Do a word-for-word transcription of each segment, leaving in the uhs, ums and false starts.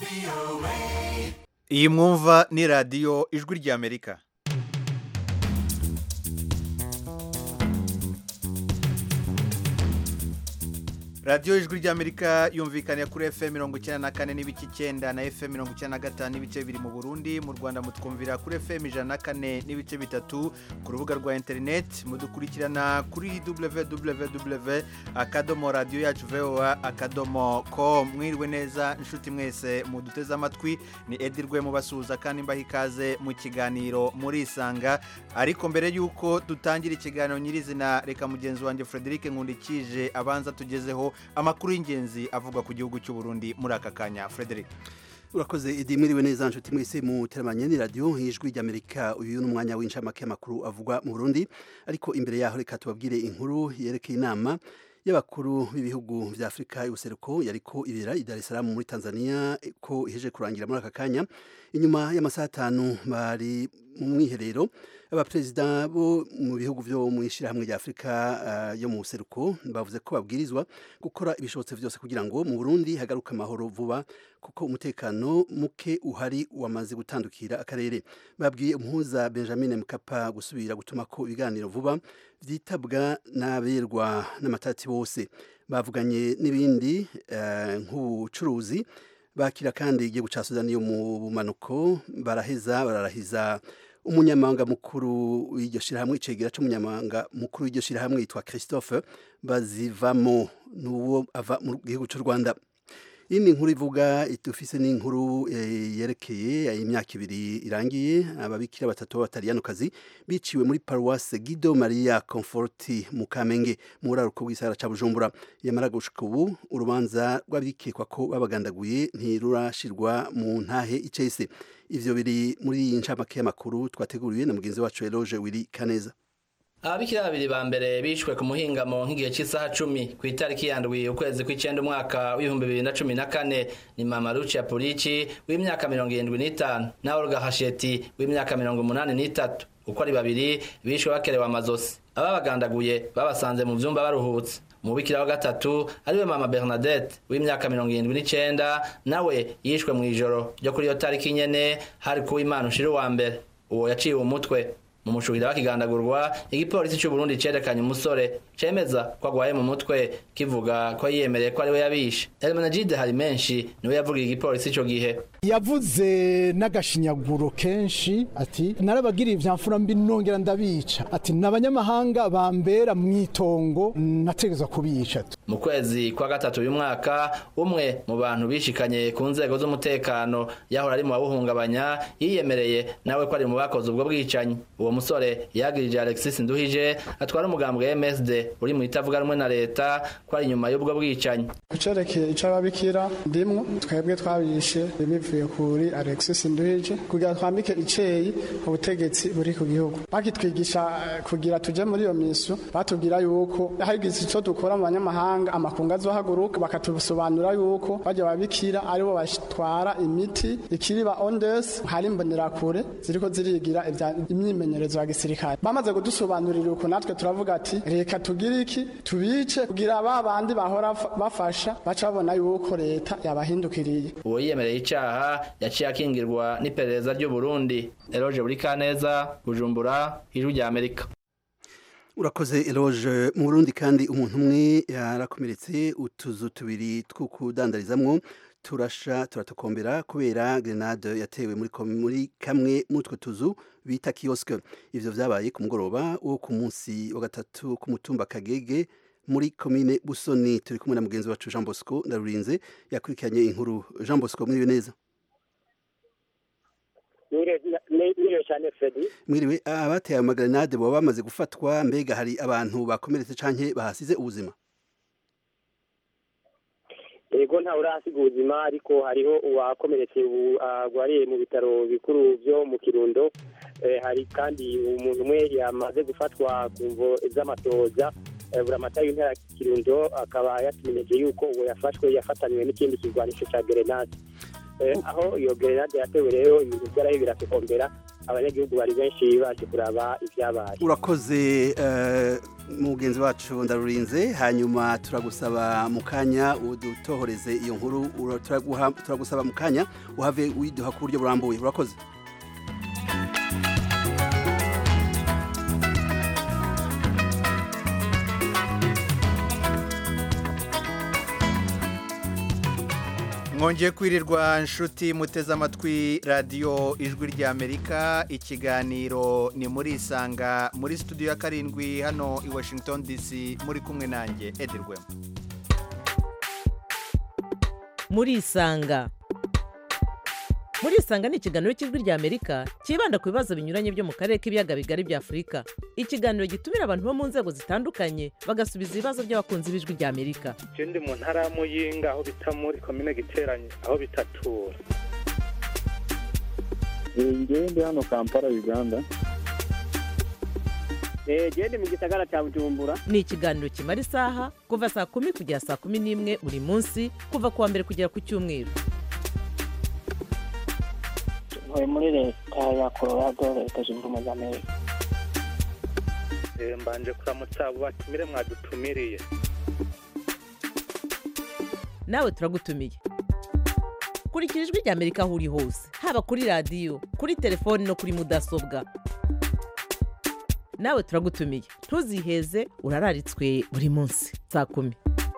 iyi mwumva ni radiyo ijwi ry'Amerika. radiyo ijwi ry'Amerika yumvikana kuri F M mirongo icyenda na kane n'ibice icyenda na F M mirongo icyenda na gatanu n'ibice biri mu Burundi. Mu Rwanda mutwumvira kuri F M ijana na kane n'ibice bitatu, ku rubuga rwa internet mudukurikirana kuri w w w akadomo radio yacu voa akadomo com. Mwiriwe neza inshuti mwese muduteze amatwi, ni Edirwe mubasuhuza kandi mbaha ikaze mu kiganiro muri Isanga. Ariko mbere yuko dutangira ikiganiro nyirizina, reka mugenzi wanjye Frederic Nkundikije abanza tugezeho amakuru y'ingenzi avuga ku gihugu cy'u Burundi muri aka kanya. Frederic. Urakoze Edi, mwiriwe neza nshuti mwese mu teramanye ni radio y'ijwi ry'Amerika. Uyu ni umwanya w'incamake makuru avugwa mu Burundi, ariko imbere yaho reka tubabwire inkuru yerekeye inama y'abakuru b'ibihugu vya Afrika y'ubuseruko yariko ibera i Dar es Salaam muri Tanzania ko iheje kurangira muri aka kanya. Inyuma y'amasaha atanu bari mu mwiherero, abaperezida bo mu bihugu byo mu ishirahamwe rya Afrika uh, yo mu buseruko bavuze ko babwirizwa gukora ibishobotse byose kugira ngo mu Burundi hagaruka amahoro vuba, kuko umutekano muke uhari wamaze gutandukira akarere. Babwiye umuhuza Benjamin Mkapa gusubira gutuma ko ibiganiro vuba vyitabwa n'aberwa n'amatati bose. Bavuganye n'ibindi uh, nk'ubucuruzi, bakira kandi igihugu ca Sudani yo mu bumanuko, baraheza bararahiza umunyamanga mukuru w'iryo shirahamwe, icegera c'umunyamanga mukuru w'iryo shirahamwe yitwa Christophe Bazivamo, nuwo ava mu gihugu cy'u Rwanda. Iyi ni inkuru ivuga itufise n'inkuru e, yerekeye imyaka ibiri irangiye ababikira batatu b'abataliyanokazi biciwe muri Paroisse Guido Maria Conforti mu Kamenge mu buraruko bw'isara ca Bujumbura. Yamara gushika ubu urubanza rw'abikekwa ko babagandaguye ntirurashirwa mu ntahe icese. Ivyo biri muri iyi ncamake y'amakuru twateguriwe na mugenzi wacu Eloge Willy Kaneza. Ababikira babiri ba mbere bishwe ku muhingamo nk'igihe cy'isaha cumi ku itariki yandwi ukwezi kw'icenda umwaka w'ibihumbi bibiri na cumi na kane ni Mama Lucia Pulici w'imyaka mirongo irindwi n'itanu na Olga Hasheti w'imyaka mirongo umunani n'itatu. Uko ari babiri bishwe bakerewe amazosi. Ababagandaguye babasanze mu vyumba baruhutse. Umubikira wa gatatu ariwe Mama Bernadette w'imyaka mirongo irindwi n'icenda, nawe yishwe mu ijoro ryo kuri iyo tariki nyene hari ku Imana ushira wa mbere. Uwo yaciwe umutwe. Mu mushuhira bakigandagurwa, igipolisi cy'u Burundi cerekanye umusore cemeza ko agwaye mu mutwe, kivuga ko yiyemereye ko ari we yabishe. Elmenegide hari menshi niwe yavugiye igipolisi ico gihe. Yavuze n'agashinyaguro kenshi ati narabagiriye ivyamfura mbi nongera ndabica, ati n'abanyamahanga bambera mwitongo nategezwa kubica. Mu kwezi kwa gatatu uyu mwaka, umwe mu bantu bishikanye ku nzego z'umutekano yahora ari mu babuhungabanya yiyemereye nawe ko ari mu bakoze ubwo bwicanyi. Uwo musore yagirije Alexis Nduhije atwara umugambwe M S D uri mu itavuga rumwe na leta ko ari nyuma y'ubwo bwicanyi. Kucerekeye icababikira ndimwo twebwe twabishe bivuye kuri Alexis Nduhije kugira twambike iceyi ubutegetsi buri ku gihugu. Bakitwigisha kugira tuje muri iyo misu, batubwira yuko hagize ico dukora mu banyamahanga amakunga azohaguruka, bakatusobanura yuko baje babikira ari bo batwara imiti ikiriba ondes, hari mbonera kure ziriko zirigira imyimenyerezo ya gisirikare. Bamaze kudusobanurira uko natwe turavuga ati reka tugire iki tubice kugira ba bandi bahora bafasha baca babona yuko leta yabahindukiriye. Uwo yiyemereye icaha yaciye akingirwa n'iperereza ry'u Burundi. Eloge Willy Kaneza, Bujumbura, ijwi ry'Amerika. Urakoze Eloge. Mu Burundi kandi umuntu umwe yarakomeretse, utuzu tubiri tw'ukudandarizamwo turasha turatokombera kubera grenade yatewe muri muri kamwe mutwe tuzu bita kioske. Ivyo vyabaye ku mugoroba wo ku munsi wa gatatu ku mutumba Kagege muri commune Busoni. Turi kumwe na mugenzi wacu Jean Bosco Ndarurinze yakurikiranye inkuru. Jean Bosco, mwiriwe neza. Mwiriwe cyane Freddy. Mwiriwe. Abateye amagrenade bo bamaze gufatwa, mbega hari abantu bakomeretse canke bahasize ubuzima? Ego nta urahasiga ubuzima, ariko hariho uwakomeretse ubu agwariye mu bitaro bikuru byo mu Kirundo. Hari kandi umuntu umwe yamaze gufatwa ku mvo z'amatoza. Buramata y'intara Kirundo akaba yatumenyesheje yuko uwo yafashwe yafatanywe n'ikindi kigwanisho ca grenade. Aho iyo grenade yatewe rero ibintu byarahe biratokombera, abanyagihugu bari benshi baje kuraba ibyabaye. urakoze mugenzi wacu Ndarurinze, hanyuma turagusaba mu kanya udutohoreze iyo nkuru, turagusaba mu kanya uhave widuha ku buryo burambuye. urakoze. mwongeye kwirirwa nshuti muteze amatwi radiyo ijwi ry'Amerika, ikiganiro ni muri Isanga muri studio ya karindwi hano i Washington D C, muri kumwe nanjye Edi Rwema. Muri Isanga muri Isanga ni ikiganiro cy'ijwi ry'Amerika kibanda ku bibazo binyuranye byo mu karere k'ibiyaga bigari bya Afurika. Ikiganiro gitumira abantu bo mu nzego zitandukanye bagasubiza ibibazo by'abakunzi b'ijwi ry'Amerika. Je ndi mu ntara ya Muyinga aho bita muri commune Giteranye aho bitatura. Ngiye ndi hano Kampala Uganda. Eh je ndi mu gisagara cya Bujumbura. Ni ikiganiro kimara isaha kuva saa kumi kugera saa kumi n'imwe buri munsi kuva kuwa mbere kugera ku cyumweru. Ntuye muri leta ya Colorado, leta zunze ubumwe za Amerika. Eh mbanje kuramutsa abo batumire mwadutumiriye. Nawe turagutumiye. Kurikira ijwi ry'Amerika aho uri hose, haba kuri radio, kuri telefone no kuri mudasobwa. Nawe turagutumiye. Ntuziheze, urararitswe buri munsi saa kumi.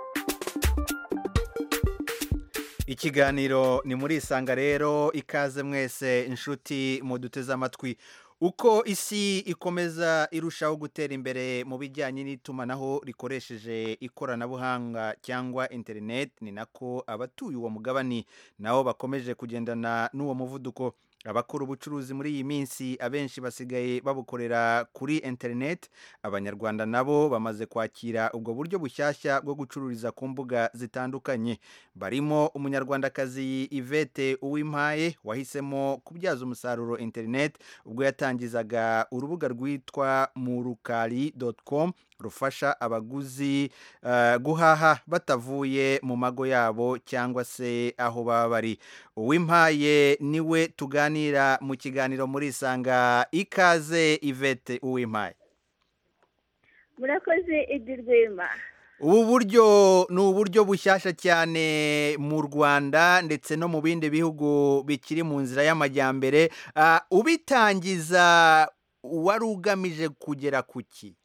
Ikiganiro ni muri Isanga rero, ikaze mwese inshuti muduteze amatwi. Uko isi ikomeza irushaho gutera imbere mu bijyanye n'itumanaho rikoresheje ikoranabuhanga cyangwa internet, ni nako abatuye uwo mugabane nabo bakomeje kugendana n'uwo muvuduko. Abakora ubucuruzi muri iyi minsi abenshi basigaye babukorera kuri internet. Abanyarwanda nabo bamaze kwakira ubwo buryo bushyashya bwo gucururiza ku mbuga zitandukanye. Barimo umunyarwandakazi Yvette Uwimpaye wahisemo kubyaza umusaruro internet ubwo yatangizaga urubuga rwitwa murukali dot com rufasha abaguzi uh, guhaha batavuye mu mago yabo cyangwa se aho baba bari. Uwimpaye niwe tuganira mu kiganiro muri Isanga. Ikaze Yvette Uwimpaye. Murakoze Edi Rwema. Ubu buryo ni uburyo bushyashya cyane mu Rwanda ndetse no mu bindi bihugu bikiri mu nzira y'amajyambere. Uh, ubitangiza wari ugamije kugera kuki?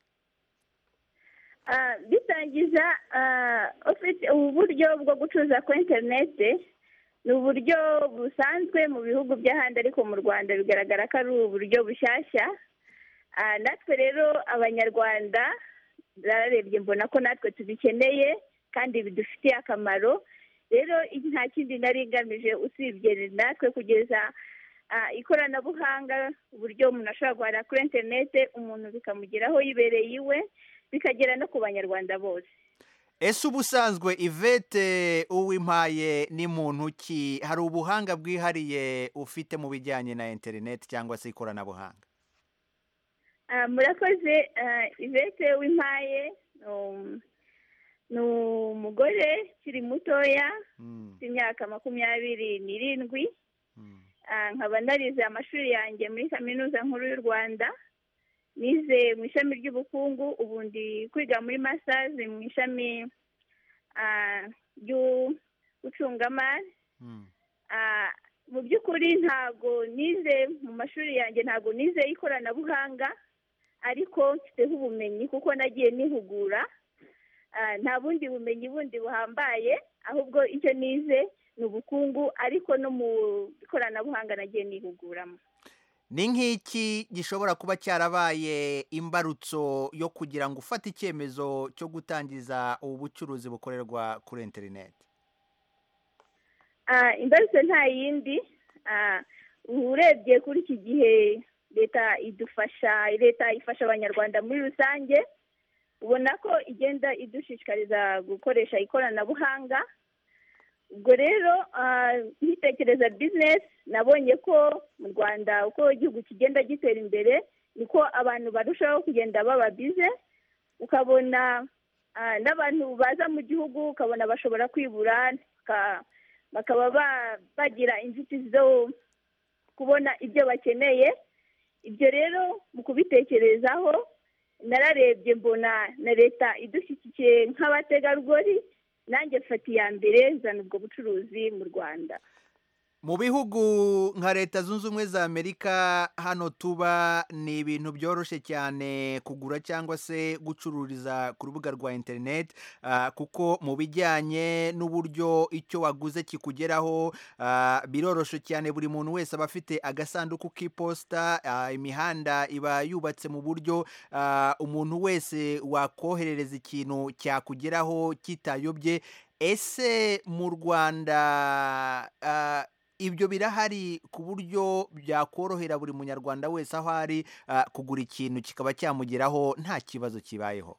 Uh, bitangiza uh, ufite ubu buryo bwo gucuruza ku internet ni uburyo busanzwe mu bihugu by'ahandi, ariko mu Rwanda bigaragara ko ari uburyo bushyashya. Uh, natwe rero abanyarwanda bararebye mbona ko natwe tubikeneye kandi bidufitiye akamaro. Rero nta kindi nari ngamije usibye natwe kugeza uh, ikoranabuhanga, uburyo umuntu ashobora guhahira kuri internet, umuntu bikamugeraho yibereye iwe, bikagera no ku banyarwanda bose. Ese ubusanzwe Yvette Uwimpaye ni muntu ki? Hari ubuhanga bwihariye ufite mu bijyanye na internet cyangwa se ikoranabuhanga? Uh, murakoze. uh, Yvette Uwimpaye um, ni umugore kiri mutoya w'imyaka mm. makumyabiri n'irindwi. mm. uh, nkaba narize amashuri yanjye muri kaminuza nkuru y'u Rwanda, nize mu ishami ry'ubukungu, ubundi kwiga muri masters mu ishami ry'ubucungamari. Mu by'ukuri ntago nize mu mashuri yanjye, ntago nize ikoranabuhanga, ariko mfiteho ubumenyi kuko nagiye nihugura. Nta bundi bumenyi bundi buhambaye, ahubwo icyo nize ni ubukungu, ariko no mu ikoranabuhanga nagiye nihuguramo. Ni nk'iki gishobora kuba cyarabaye imbarutso yo kugira ngo ufate icyemezo cyo gutangiza ubu bucuruzi bukorerwa kuri internet? Ah, imbarutso nta yindi. Ah, urebye kuri iki gihe leta idufasha, leta ifasha abanyarwanda muri rusange, ubona ko igenda idushishikariza gukoresha ikoranabuhanga. Ubwo rero nkitekereza business, nabonye ko mu Rwanda uko igihugu kigenda gitera imbere niko abantu barushaho kugenda baba bize, ukabona n'abantu baza mu gihugu ukabona bashobora kwibura, bakaba bagira inzitizi zo kubona ibyo bakeneye. ibyo rero mu kubitekerezaho nararebye mbona na leta idushyigikiye nk'abategarugori nanjye mfata iya mbere nzana ubwo bucuruzi mu Rwanda. Mu bihugu nka Leta Zunze Ubumwe za Amerika hano tuba ni ibintu byoroshye cyane kugura cyangwa se gucururiza ku rubuga rwa internet, uh, kuko mu bijyanye n'uburyo icyo waguze kikugeraho uh, biroroshye cyane. Buri muntu wese aba afite agasanduku k'iposita, uh, imihanda iba yubatse mu buryo uh, umuntu wese wakoherereza ikintu cyakugeraho kitayobye. Ese mu Rwanda uh, ibyo birahari ku buryo byakorohera buri munyarwanda wese aho ari uh, kugura ikintu kikaba cyamugeraho nta kibazo kibayeho?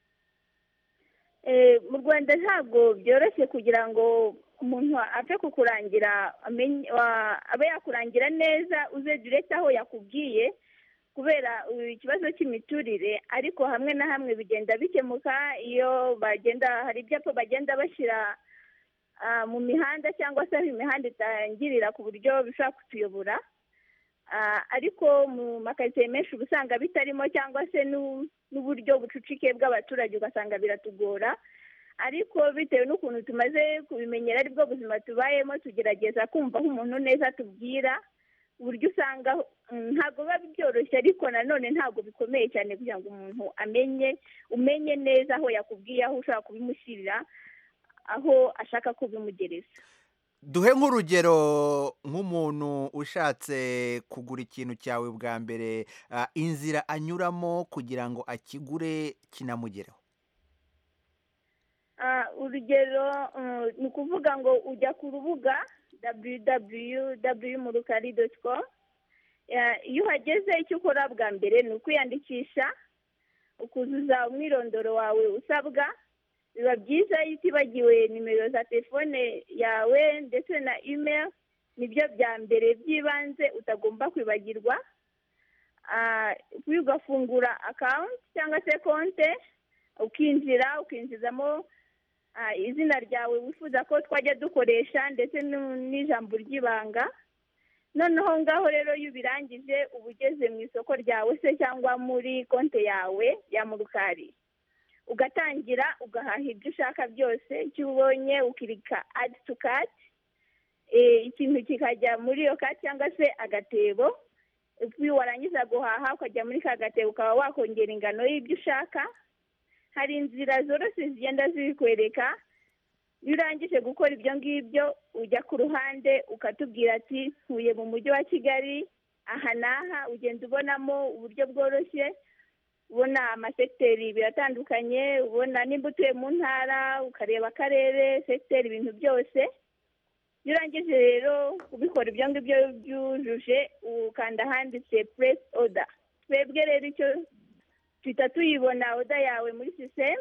Eh, mu Rwanda ntabwo byoroshye kugira ngo umuntu apfe kukurangira abe yakurangira neza uze direct aho yakubwiye kubera ikibazo cy'imiturire, ariko hamwe na hamwe bigenda bikemuka iyo bagenda hari ibyapa bagenda bashyira mu mihanda cyangwa se imihanda itangirira ku buryo bishobora kutuyobora, ariko mu makaritsiye menshi uba usanga bitarimo cyangwa se n'uburyo bucucike bw'abaturage ugasanga biratugora, ariko bitewe n'ukuntu tumaze kubimenyera aribwo buzima tubayemo tugerageza kumva aho umuntu neza atubwira, uburyo usanga ntabwo biba byoroshye ariko nanone ntabwo bikomeye cyane kugira ngo umuntu amenye umenye neza aho yakubwiye aho ushobora kubimushyirira aho ashaka kubimugereza. Duhe nk'urugero nk'umuntu ushatse kugura ikintu cyawe bwa mbere, uh, inzira anyuramo kugira ngo akigure kinamugereho. Uh, urugero uh, ni ukuvuga ngo ujya ku rubuga w w w murukari doti com. uh, iyo uhageze icyo ukora bwa mbere ni ukwiyandikisha ukuzuza umwirondoro wawe usabwa. Biba byiza iyo utibagiwe nimero za telefone yawe ndetse na email, nibyo bya mbere by'ibanze utagomba kwibagirwa. Ugafungura account cyangwa se konte, ukinjira ukinjizamo izina ryawe wifuza ko twajya dukoresha ndetse n'ijambo ry'ibanga. Noneho ngaho rero iyo ubirangije uba ugeze mu isoko ryawe se cyangwa muri konte yawe ya Murukari, ugatangira ugahaha ibyo ushaka byose. Icyo ubonye ukirika add to cart, ikintu kikajya muri iyo cart cyangwa se agatebo. Iyo warangiza guhaha ukajya muri ka gatebo ukaba wakongera ingano y'ibyo ushaka. Hari inzira zoroshye zigenda zikwereka. Iyo urangije gukora ibyo ngibyo ujya ku ruhande ukatubwira ati ntuye mu mujyi wa Kigali aha n'aha, ugenda ubonamo uburyo bworoshye, ubona amasekiteri biratandukanye, ubona nimba utuye mu ntara ukareba akarere, sekiteri, ibintu byose. Iyo urangije rero ubikora ibyo ngibyo byujuje ukanda handitse press order. Twebwe rero icyo tuhita tuyibona oda yawe muri system.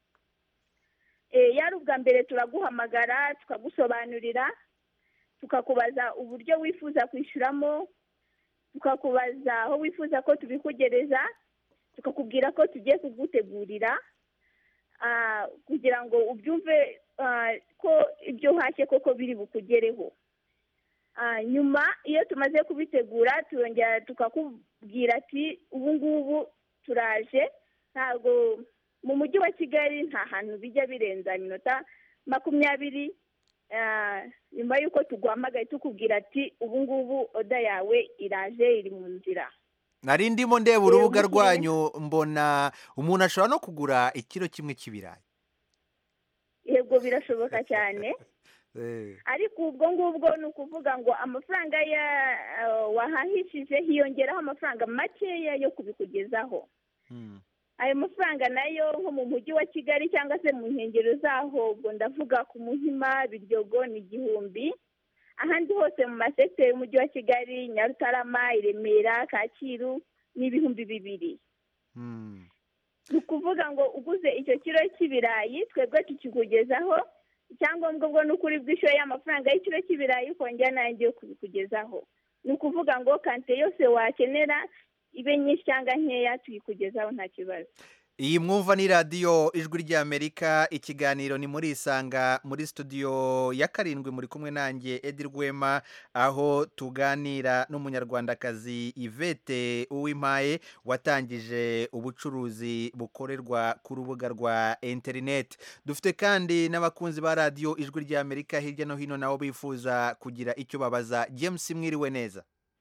Yari ubwa mbere turaguhamagara tukagusobanurira, tukakubaza uburyo wifuza kwishyuramo, tukakubaza aho wifuza ko tubikugereza, tukakubwira ko tugiye kugutegurira kugira ngo ubyumve ko ibyo uhashye koko biri bukugereho. Nyuma iyo tumaze kubitegura turongera tukakubwira ati ubu ngubu turaje. Ntabwo mu mujyi wa Kigali nta hantu bijya birenza iminota makumyabiri nyuma y'uko tuguhamagaye tukubwira ati ubu ngubu oda yawe iraje iri mu nzira. Nari ndimo ndeba urubuga rwanyu mbona umuntu ashobora no kugura ikiro kimwe cy'ibirayi. Yego birashoboka cyane. Ariko ubwo ngubwo ni ukuvuga ngo amafaranga ya wahahishije hiyongeraho amafaranga makeya yo kubikugezaho. Ayo mafaranga nayo nko mu mujyi wa Kigali cyangwa se mu nkengero zaho, ubwo ndavuga ku Muhima, Biryogo ni igihumbi. Ahandi hose mu masekiteri y'umujyi wa Kigali, Nyarutarama, Remera, Kacyiru ni ibihumbi bibiri. Ni ukuvuga ngo uguze icyo kiro cy'ibirayi twebwe tukikugezaho, icyangombwa ubwo ni ukuri bwishyuye amafaranga y'ikiro cy'ibirayi ukongera n'ayandi yo kubikugezaho. Ni ukuvuga ngo kante yose wakenera ibe nyinshi cyangwa nkeya tuyikugezaho nta kibazo. Iyi mwumva ni radiyo ijwi ry'Amerika, ikiganiro ni muri isanga muri studio ya karindwi, muri kumwe nanjye Edi Rwema, aho tuganira n'umunyarwandakazi Yvette Uwimpaye watangije ubucuruzi bukorerwa ku rubuga rwa internet. Dufite kandi n'abakunzi ba radiyo ijwi ry'Amerika hirya no hino nabo bifuza kugira icyo babaza. James, mwiriwe neza?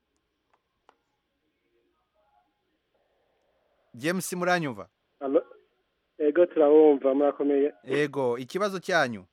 James, muranyumva? Ego turabumva, murakomeye. Ego, ikibazo cyanyu?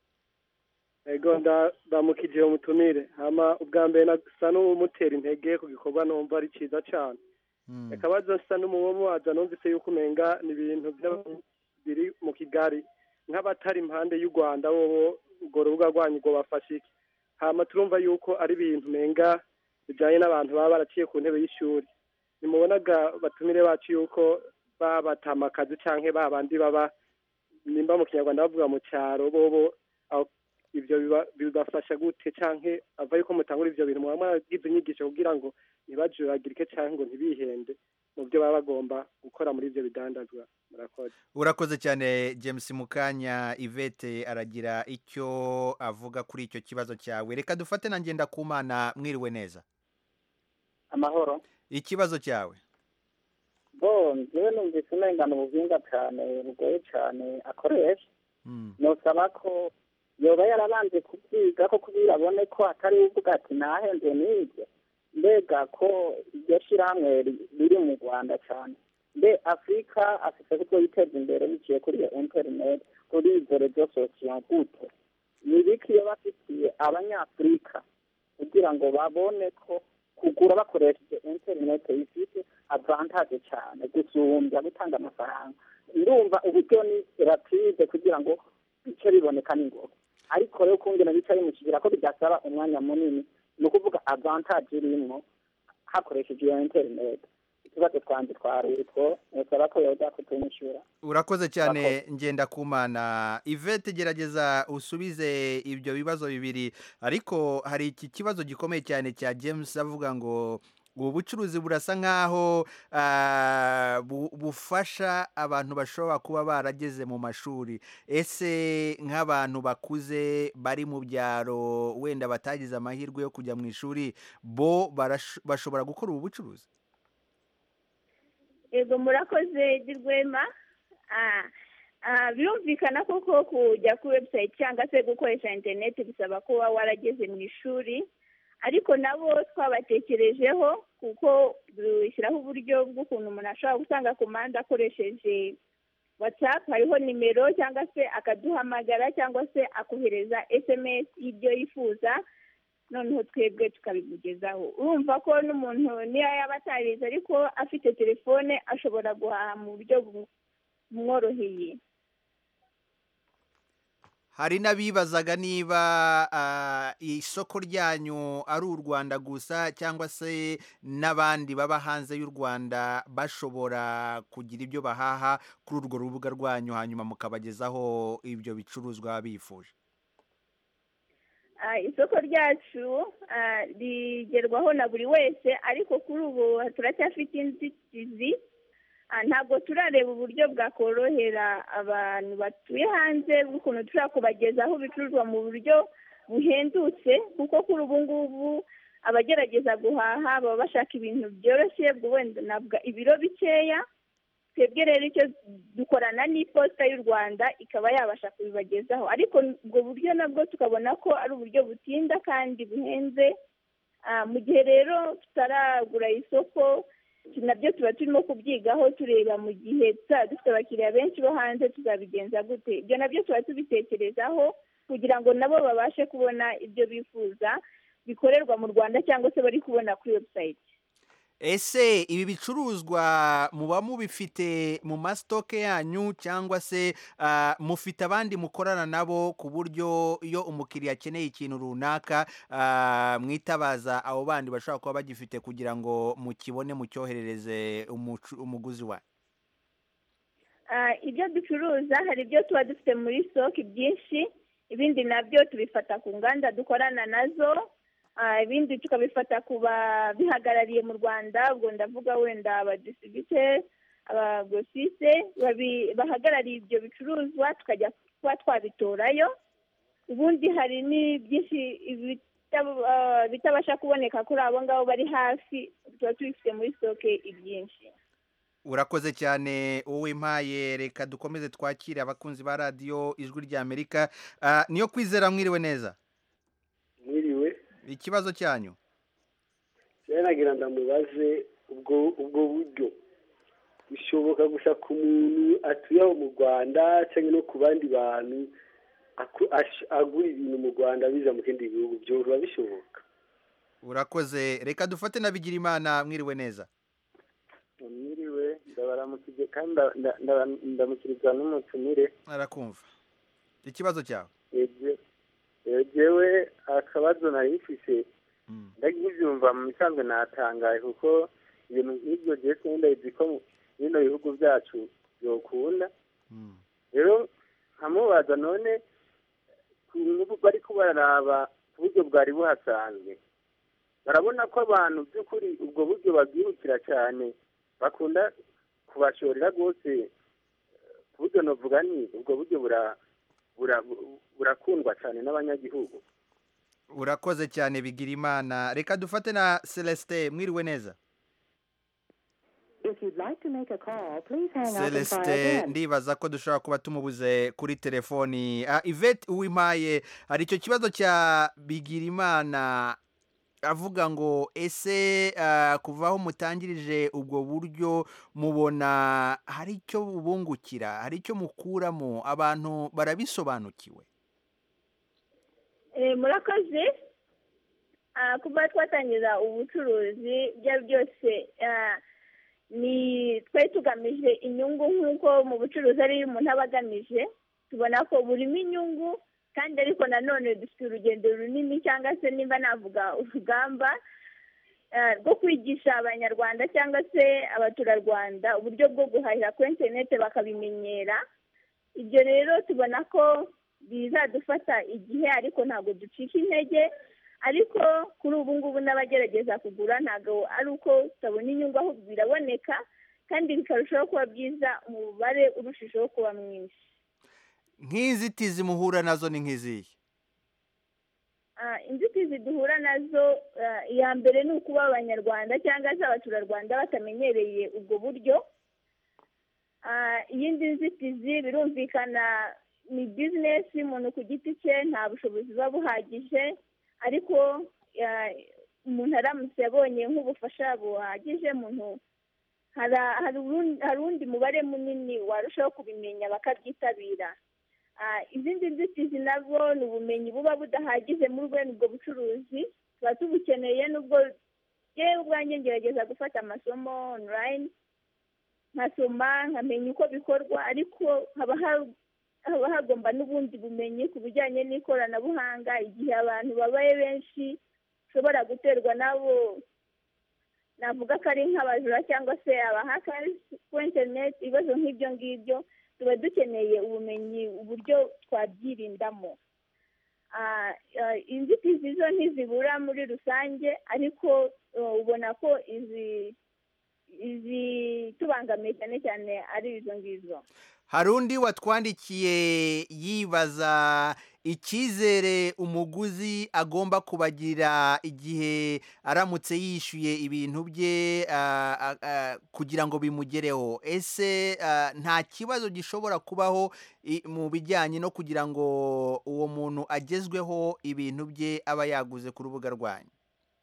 Ego ndamukije umutumire, hama ubwa mbere nasa n'umutera intege ku gikorwa numva ari cyiza cyane. Akabazo nsa n'umuwomo waza numvise yuko umenga ni ibintu biri mu Kigali nk'abatari impande y'u Rwanda wobo ubwo rubuga rwanyu ngo bafashe iki. Hama turumva yuko ari ibintu umenga bijyanye n'abantu baba baraciye ku ntebe y'ishuri. Nimubonaga batumire bacu yuko babatamakazi canke babandi baba nimba mu Kinyarwanda bavuga mu cyaro bobo ivyo bibafasha gute canke ava yuko mutangura ivyo bintu mwamagize inyigisho kugira ngo ntibajuragirike canke ngo ntibihende mu byo baba bagomba gukora muri ivyo bidandazwa. Murakoze. Urakoze cyane James. Mukanya Yvette aragira icyo avuga kuri icyo kibazo cyawe. Reka dufate na Ngenda Kumana, mwiriwe neza? Amahoro. Ikibazo cyawe? Bo, njyewe numvise umengana ubuhinga cyane bugoye cyane akoresha. Nosaba ko yoba yarabanje kubyiga ko kugira abone ko atari uvuga ati nahenze n'ibyo. Mbega ko iryo shyirahamwe riri mu Rwanda cyane. Mbe Afurika afite kuko yiteza imbere biciye kuri iyo internet, kuri izo rezo sosiyo gute. Ni ibiki iyo bafitiye abanyafurika kugira ngo babone ko kugura bakoresheje internet ifite advantage cyane gusumbya gutanga amafaranga. Ndumva uburyo ni rapide kugira ngo bice biboneka n'ingoga, ariko rero kungena bicaye mu kigira ko bidasaba umwanya munini, ni ukuvuga advantage irimo hakoresheje iyo internet. Ikibazo twanjye twarutwo nsaba ko yoza kutunyishura. Urakoze cyane Ngenda Kumana. Yvette, gerageza usubize ibyo bibazo bibiri, ariko hari iki kibazo gikomeye cyane cya James avuga ngo ubu bucuruzi burasa nkaho bufasha abantu bashobora kuba barageze mu mashuri. Ese nk'abantu bakuze bari mu byaro wenda batagize amahirwe yo kujya mu ishuri, bo bashobora gukora ubu bucuruzi? Ego, murakoze Dirwema. Birumvikana koko kujya ku website cyangwa se gukoresha internet bisaba kuba warageze mu ishuri, ariko nabo twabatekerejeho kuko dushyiraho uburyo bw'ukuntu umuntu ashobora gutanga komanda akoresheje WhatsApp. Hariho nimero cyangwa se akaduhamagara cyangwa se akohereza S M S y'ibyo yifuza, noneho twebwe tukabimugezaho. Urumva ko n'umuntu niyo yaba atarize ariko afite telefone ashobora guhaha mu buryo bumworoheye. Hari n'abibazaga niba isoko ryanyu ari u Rwanda gusa cyangwa se n'abandi baba hanze y'u Rwanda bashobora kugira ibyo bahaha kuri urwo rubuga rwanyu hanyuma mukabagezaho ibyo bicuruzwa bifuje. Isoko ryacu rigerwaho na buri wese, ariko kuri ubu turacyafite inzitizi. Ntabwo turareba uburyo bwakorohera abantu batuye hanze bw'ukuntu turashobora kubagezaho ibicuruzwa mu buryo buhendutse, kuko kuri ubu ngubu abagerageza guhaha baba bashaka ibintu byoroshye, wenda navuga ibiro bikeya. Twebwe rero icyo dukorana n'iposita y'u Rwanda ikaba yabasha kubibagezaho, ariko ubwo buryo nabwo tukabona ko ari uburyo butinda kandi buhenze. Mu gihe rero tutaragura isoko, nabyo tuba turimo kubyigaho tureba mu gihe dufite abakiriya benshi bo hanze tuzabigenza gute. Ibyo nabyo tuba tubitekerezaho kugira ngo nabo babashe kubona ibyo bifuza bikorerwa mu Rwanda cyangwa se bari kubona kuri website. Ese ibi bicuruzwa muba mubifite mu masitoke yanyu cyangwa se mufite abandi mukorana nabo ku buryo iyo umukiriya akeneye ikintu runaka mwitabaza abo bandi bashobora kuba bagifite kugira ngo mukibone mucyoherereze umuguzi wa? Ibyo ducuruza hari ibyo tuba dufite muri stoke byinshi, ibindi nabyo tubifata ku nganda dukorana nazo, ibindi tukabifata kuba bihagarariye mu Rwanda. Ubwo ndavuga wenda abadistributeri abagosise bahagarariye ibyo bicuruzwa tukajya kuba twabitorayo. Ubundi hari ni byinshi bitabasha kuboneka kuri abo ngabo bari hafi, tuba tubifite muri stoke ibyinshi. Urakoze cyane Uwimpaye, reka dukomeze twakire abakunzi ba radio Ijwi rya Amerika. Uh, niyo Kwizera, mwiriwe neza? Mwiriwe. Ikibazo cyanyu? Nagira ndamubaze ubwo ubwo buryo bishoboka gusa ku muntu atuye mu Rwanda cyangwa no ku bandi bantu agura ibintu mu Rwanda biza mu kindi gihugu, byo biba bishoboka? Urakoze, reka dufate na Bigirimana, mwiriwe neza? Mwiriwe, ndabaramukije kandi ndamukiriza n'umutumire. Arakumva. Ikibazo cyawe? Eje ejewe akabazo nari mfise ndagivyumva mu misanzwe natangaye kuko ibintu nk'ibyo je senda iziko bino bihugu byacu byokunda. Rero nkamubaza none n'ubu bari kubaraba uburyo bwari buhasanzwe, barabona ko abantu by'ukuri ubwo buryo babwirukira cyane, bakunda kubashorera rwose ku buryo novuga ni ubwo buryo burakundwa cyane n'abanyagihugu. Urakoze cyane Bigirimana, reka dufate na Celestin, mwiriwe neza? Celestin, ndibaza ko dushobora kuba tumubuze kuri telefoni. uh, Yvette Uwimpaye, hari icyo kibazo cya Bigirimana avuga ngo ese uh, kuvaho mutangirije ubwo buryo mubona hari icyo bubungukira, hari icyo mukuramo, abantu barabisobanukiwe? Eh, murakoze. uh, kuba twatangiza ubucuruzi bya byose uh, ni twari tugamije inyungu nk'uko mu bucuruzi ari umuntu aba agamije. Tubona ko burimo inyungu kandi ariko nanone dufite urugendo runini cyangwa se nimba navuga urugamba rwo kwigisha abanyarwanda cyangwa se abaturarwanda uburyo bwo guhahira kuri interineti bakabimenyera. Ibyo rero tubona ko bizadufata igihe ariko ntabwo ducika intege, ariko kuri ubu ngubu n'abagerageza kugura ntabwo ari uko tutabona inyungu, aho biraboneka kandi bikarushaho kuba byiza, umubare urushijeho kuba mwinshi. Nk'inzitizi muhura nazo ni nk'izihe? Inzitizi duhura nazo, iya mbere ni ukuba abanyarwanda cyangwa se abaturarwanda batamenyereye ubwo buryo. Iyindi nzitizi birumvikana ni bizinesi y'umuntu ku giti cye, nta bushobozi buba buhagije, ariko umuntu aramutse yabonye nk'ubufasha buhagije, umuntu hari undi mubare munini warushaho kubimenya bakabyitabira. Izindi nzitizi nabwo ni ubumenyi buba budahagije muri bene ubwo bucuruzi, tuba tubukeneye. Nubwo yewe ubwanjye ngerageza gufata amasomo online nkasoma nkamenya uko bikorwa, ariko haba haba hagomba n'ubundi bumenyi ku bijyanye n'ikoranabuhanga. Igihe abantu babaye benshi ushobora guterwa nabo, navuga ko ari nk'abajura cyangwa se abahakari kuri interineti, ibibazo nk'ibyo ngibyo tuba dukeneye ubumenyi uburyo twabyirindamo. Inzitizi zo ntizibura muri rusange, ariko ubona ko izi izi tubangamiye cyane cyane ari izo ngizo. Hari undi watwandikiye yibaza icyizere umuguzi agomba kubagira igihe aramutse yishyuye ibintu bye kugira ngo bimugereho. Ese nta kibazo gishobora kubaho mu bijyanye no kugira ngo uwo muntu agezweho ibintu bye aba yaguze ku rubuga rwanyu?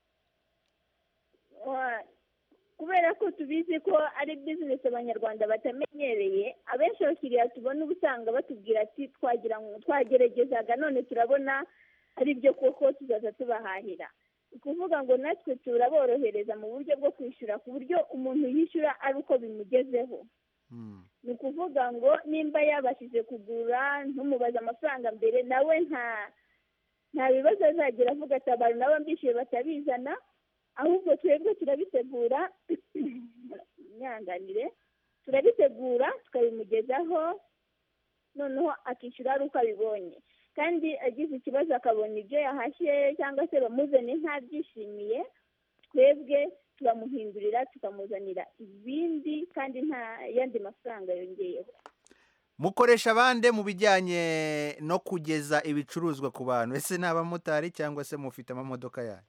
Kubera ko tubizi ko ari bizinesi abanyarwanda batamenyereye, abenshi abakiriya tubona uba usanga batubwira ati twagira ngo twageragezaga none turabona ari byo koko tuzaza tubahahira. Ni ukuvuga ngo natwe turaborohereza mu buryo bwo kwishyura ku buryo umuntu yishyura ari uko bimugezeho. Ni ukuvuga ngo nimba yabashije kugura ntumubaze amafaranga mbere, nawe nta nta bibazo azagira avuga ati abantu nabo mbishyuye batabizana, ahubwo twebwe turabitegura nyanganire turabitegura tukabimugezaho, noneho akishyura ari uko abibonye. Kandi agize ikibazo akabona ibyo yahashye cyangwa se bamuzane ntabyishimiye, twebwe turamuhindurira tukamuzanira ibindi kandi nta yandi mafaranga yongeyeho. Mukoresha bande mu bijyanye no kugeza ibicuruzwa ku bantu? Ese ni abamotari cyangwa se mufite amamodoka yanyu?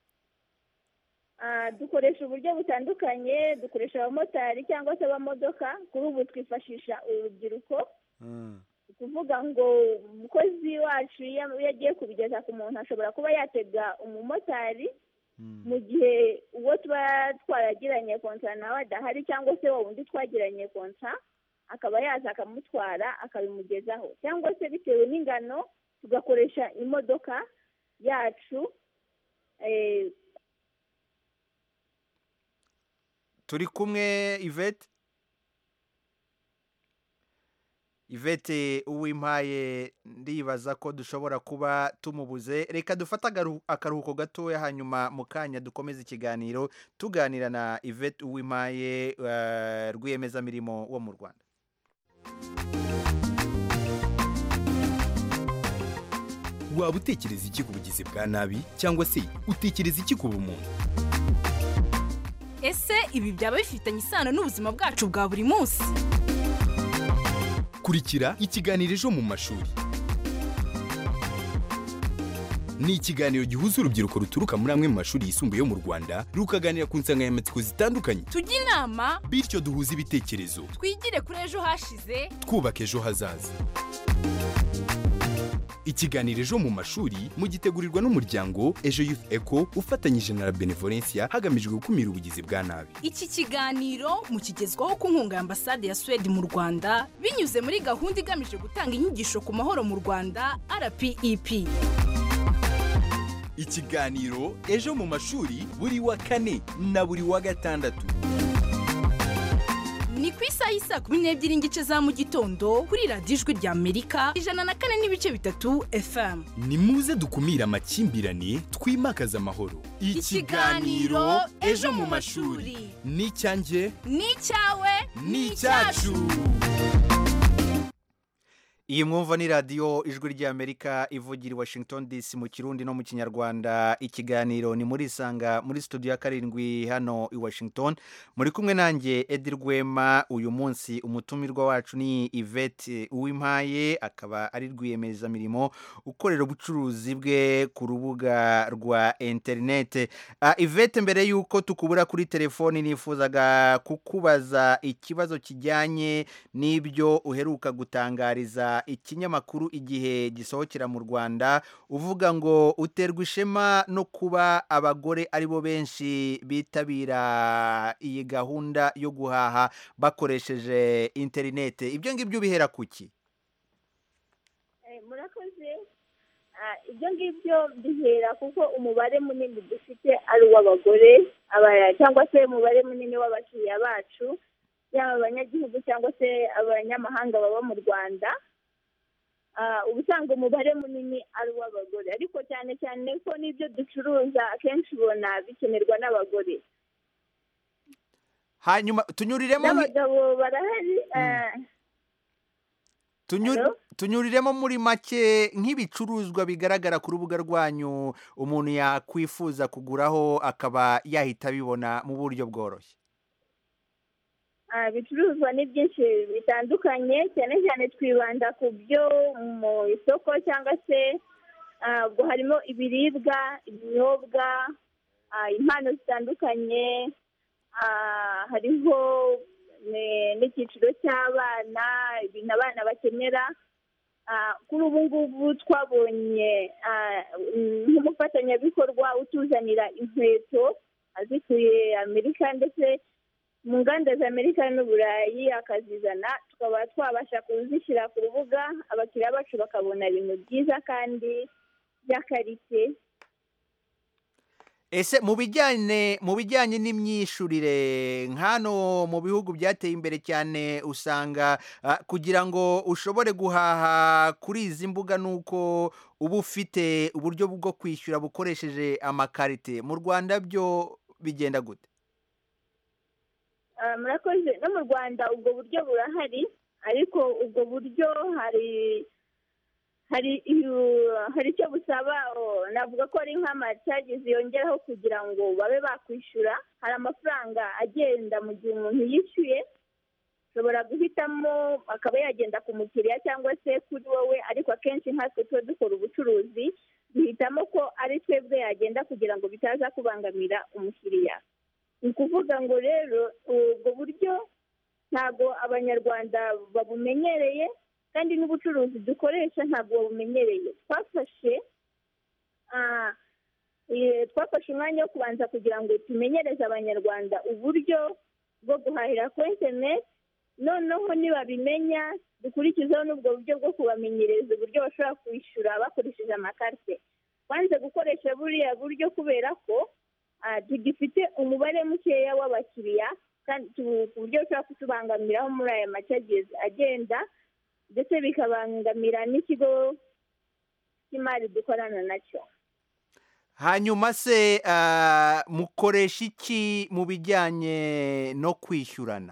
Ah, dukoresha uburyo butandukanye, dukoresha abamotari cyangwa se abamodoka. Kuri ubu twifashisha urubyiruko. Mm. Kuvuga ngo umukozi wacu iyo yagiye kubigeza ku muntu ashobora kuba yatega umumotari mu gihe uwo tuba twaragiranye kontra nawe adahari cyangwa se wa wundi twagiranye kontra akaba yaza akamutwara akabimugezaho, cyangwa se bitewe n'ingano tugakoresha imodoka yacu. eh, Turi kumwe Yvette? Yvette Uwimpaye ndibaza ko dushobora kuba tumubuze. Reka dufata akaruhuko gatoya hanyuma mu kanya dukomeza ikiganiro tuganira na Yvette Uwimpaye uh, rwiyemezamirimo wo mu Rwanda. Waba utekereza iki ku bugizi bwa nabi cyangwa se utekereza iki ku bumuntu? Ese ibi byaba bifitanye isano n'ubuzima bwacu bwa buri munsi? Kurikira ikiganiro Ejo mu mashuri. Ni ikiganiro gihuza urubyiruko ruturuka muri amwe mu mashuri yisumbuye yo mu Rwanda rukaganira ku nsanganyamatsiko zitandukanye. Tujye inama bityo duhuze ibitekerezo. Twigire kuri ejo hashize, twubaka ejo hazaza. Ikiganiro Ejo mu mashuri mugitegurirwa n'umuryango Ejo Youth Eco ufatanyije na Benevolencia hagamijwe gukumira ubugizi bwa nabi. Iki kiganiro mukigezwaho ku nkunga ya Ambasade ya Sweden mu Rwanda binyuze muri gahunda igamije gutanga inyigisho ku mahoro mu Rwanda R P E P. Ikiganiro Ejo mu mashuri buri wa kane na buri wa gatandatu. Ni ku isaha y'isa kumi n'ebyiri n'igice za mu gitondo kuri radiyo Ijwi rya Amerika ijana na kane n'ibice bitatu F M. Ni muze dukumira amakimbirane twimakaza amahoro. Ikiganiro Ejo mu mashuri ni icyanjye, ni icyawe, ni icyacu. Iyi mwumva ni radio Ijwi rya Amerika ivugira i Washington D C mu Kirundi no mu Kinyarwanda. Ikiganiro ni muri Sanga muri studio ya karindwi hano i Washington. Muri kumwe nanjye Edi Rwema. Uyu munsi umutumirwa wacu ni Yvette Uwimpaye, akaba ari rwiyemeza mirimo ukorera ubucuruzi bwe ku rubuga rwa internet. Uh, Yvette, mbere yuko tukubura kuri telefoni nifuzaga kukubaza ikibazo kijyanye n'ibyo uheruka gutangariza ikinyamakuru Igihe gisohokera mu Rwanda uvuga ngo uterwa ishema no kuba abagore aribo benshi bitabira iyi gahunda yo guhaha bakoresheje internet. Ibyo ngibyo bihera kuki? Eh, murakoze. Ah, ibyo ngibyo bihera kuko umubare munini dufite ari uw'abagore, aba cyangwa se umubare munini w'abakiriya bacu yaba abanyagihugu cyangwa se abanyamahanga baba mu Rwanda. Uh, ubusanga umubare munini ari uw'abagore, ariko cyane cyane ko n'ibyo ducuruza akenshi ubona bikenerwa n'abagore. Hanyuma tunyuriremo n'abagabo barahari. uh, Tunyuri, tunyuriremo muri make nk'ibicuruzwa bigaragara ku rubuga rwanyu umuntu yakwifuza kuguraho akaba yahita bibona mu buryo bworoshye. Ibicuruzwa ni byinshi bitandukanye, cyane cyane twibanda ku byo mu isoko cyangwa se ubwo harimo ibiribwa, ibinyobwa, impano zitandukanye, hariho n'icyiciro cy'abana, ibintu abana bakenera. Kuri ubu ngubu twabonye nk'umufatanyabikorwa utuzanira inkweto azikuye Amerika ndetse mu nganda za Amerika n'Uburayi akazizana, tukaba twabasha kuzishyira ku rubuga abakiriya bacu bakabona ibintu byiza kandi by'akarite. Ese mu bijyanye mu bijyanye n'imyishurire nk'hano mu bihugu byateye imbere cyane usanga uh, kugira ngo ushobore guhaha kuri izi mbuga nuko uba ufite uburyo bwo kwishyura bukoresheje amakarite. Mu Rwanda byo bigenda gute? Uh, murakoze. No mu Rwanda ubwo buryo burahari, ariko ubwo buryo hari hari hari icyo busaba navuga ko ari nk'amacagizi yongeraho kugira ngo babe bakwishyura. Hari amafaranga agenda mu gihe umuntu yishyuye, ushobora guhitamo akaba yagenda ku mukiriya cyangwa se kuri wowe, ariko akenshi nkatwe tuba dukora ubucuruzi duhitamo ko ari twebwe yagenda kugira ngo bitaza kubangamira umukiriya. Ni ukuvuga ngo rero ubwo buryo ntabwo abanyarwanda babumenyereye kandi n'ubucuruzi dukoresha ntabwo babumenyereye. Twafashe twafashe umwanya wo kubanza kugira ngo tumenyereze abanyarwanda uburyo bwo guhahira kuri interineti, noneho nibabimenya dukurikizeho n'ubwo buryo bwo kubamenyereza uburyo bashobora kwishyura bakoresheje amakarite. Twanze gukoresha buriya buryo kubera ko tugifite umubare mukeya w'abakiriya kandi ku buryo bashobora kutubangamiraho muri aya macagezi agenda, ndetse bikabangamira n'ikigo cy'imari dukorana nacyo. Hanyuma se mukoresha iki mu bijyanye no kwishyurana?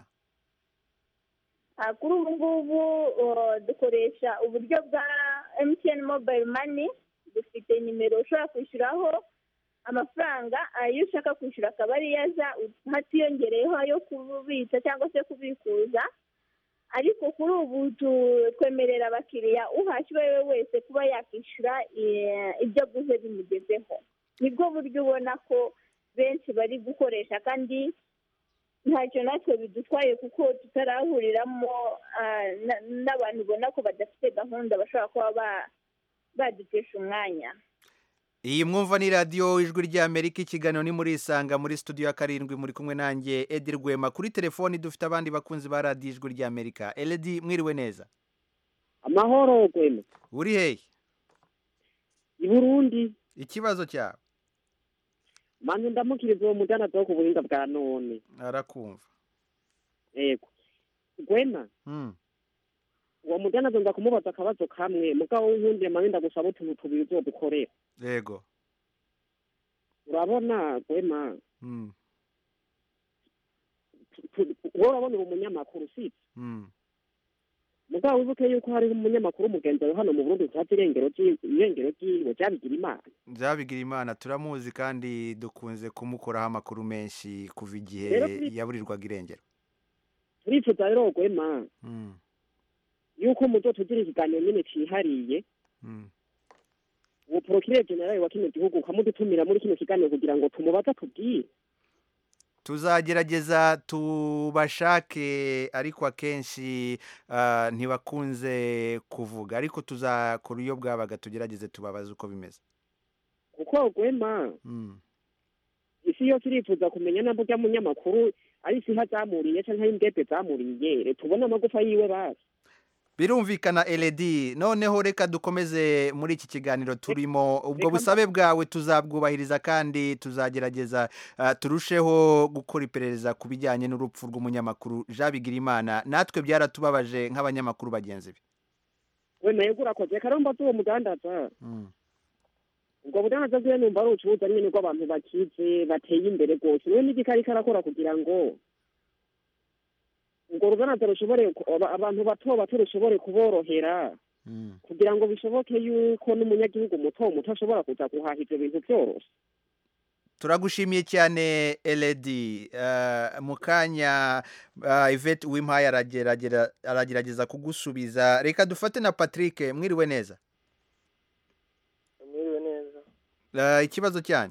Kuri ubu ngubu dukoresha uburyo bwa M T N Mobile Money. Dufite nimero ushobora kwishyuraho amafaranga, iyo ushaka kwishyura akaba ari yaza hatiyongereyeho ayo kubitsa cyangwa se kubikuza. Ariko kuri ubu twemerera abakiriya uhashye we wese kuba yakishyura ibyo aguze bimugezeho. Nibwo buryo ubona ko benshi bari gukoresha kandi ntacyo natwe bidutwaye kuko tutarahuriramo n'abantu ubona ko badafite gahunda bashobora kuba badutesha umwanya. Iyi mwumva ni radiyo ijwi ry'Amerika, ikiganiro ni muri Isanga, muri studio ya karindwi muri kumwe nanjye Edi Rwema. Kuri telefoni dufite abandi bakunzi ba radiyo ijwi ry'Amerika. Eledi, mwiriwe neza? Amahoro Rwema. Uri hehe? I Burundi. Ikibazo cyawe? Manje ndamukiriza uwo mujana zo ku buhinga bwa none. Arakumva. Yego. Rwema. Mm. Uwo mujana zo ndakumubaza akabazo kamwe, mugabo w'inkundiye manje ndagusaba utuntu tubiri zo dukorera. Yego. Urabona Rwema. Mm. Urabona umunyamakuru sitse. Mm. Mugabo wibuke yuko hari umunyamakuru mugenzi wawe hano mu Burundi cyatse irengero irengero ry'iwe byabigira Imana. Byabigira Imana turamuzi kandi dukunze kumukoraho amakuru menshi kuva igihe yaburirwaga irengero. Turifuza rero Rwema. Mm. Yuko muzo tugira ikiganiro nyine cihariye. Mm. Uwo procureur general wa kino gihugu kamudutumira muri kino kiganiro kugira ngo tumubaza tubwire. Tuzagerageza tubashake, ariko akenshi uh, ntibakunze kuvuga, ariko tuzakora iyo bwabaga tugerageze tubabaza uko bimeze. Kuko Rwema. Mm. Isi yo turifuza kumenya nabo bya munyamakuru ari si hazamuriye cyangwa imbebe zamuriye tubona amagufa yiwe basi. Birumvikana Eledi, noneho reka dukomeze muri iki kiganiro turimo. Ubwo busabe bwawe tuzabwubahiriza kandi tuzagerageza uh, turusheho gukora iperereza ku bijyanye n'urupfu rw'umunyamakuru Jean Bigirimana. Natwe byaratubabaje nk'abanyamakuru bagenzi be. We naye gurakoze karomba tuwo mudandaza. Mm. Ubwo mudandaza bwe numva ari ucuruza nyine ko abantu bakize bateye imbere gose. Niwe n'igikari karakora kugira ngo ngo rugana rushobore abantu bato bato rushobore kuborohera kugira ngo bishoboke yuko n'umunyagihugu muto muto ashobora kuza guhaha ibyo bintu byoroshye. Turagushimiye cyane Eledi. Uh, mukanya uh, Yvette Uwimpaye aragerageza aragerageza kugusubiza. Reka dufate na Patrick. Mwiriwe neza? Mwiriwe neza. Uh, ikibazo cyane?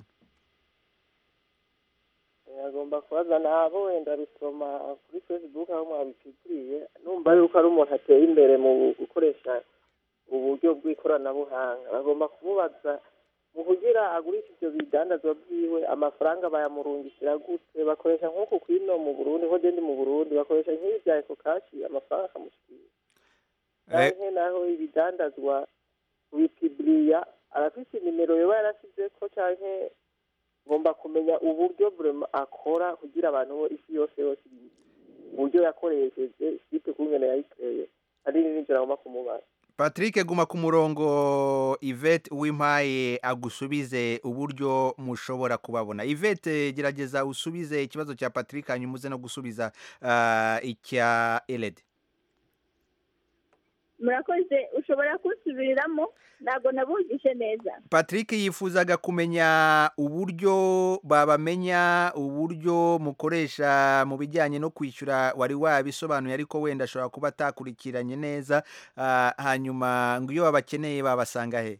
Agomba kubaza nabo wenda bisoma kuri Facebook aho mwabikuriye, numva yuko ari umuntu ateye imbere mu gukoresha uburyo bw'ikoranabuhanga. Agomba kumubaza mu kugira agurisha ibyo bidandazwa bwiwe amafaranga bayamurungikira gute, bakoresha nk'uko kwino mu Burundi ho dendi mu Burundi bakoresha nk'ibi bya ekokashi amafaranga kamushikira. Canke naho ibidandazwa wipibliya arafise nimero yoba yarasize ko canke ngomba kumenya uburyo vraiment akora kugira abantu bo isi yose yose uburyo yakoresheje site kungene yayikreye ari n'injira ngomba kumubaza. Patrick guma ku murongo, Yvette Uwimpaye agusubize uburyo mushobora kubabona. Yvette gerageza usubize ikibazo cya Patrick hanyuma uze no gusubiza uh, icya Eledi. Murakoze, ushobora kusubiriramo? ntabwo nabumvishe neza. Patrick yifuzaga kumenya uburyo babamenya uburyo mukoresha mu bijyanye no kwishyura, wari wabisobanuye ariko wenda ashobora kuba atakurikiranye neza, ah, hanyuma ngo iyo babakeneye babasanga he?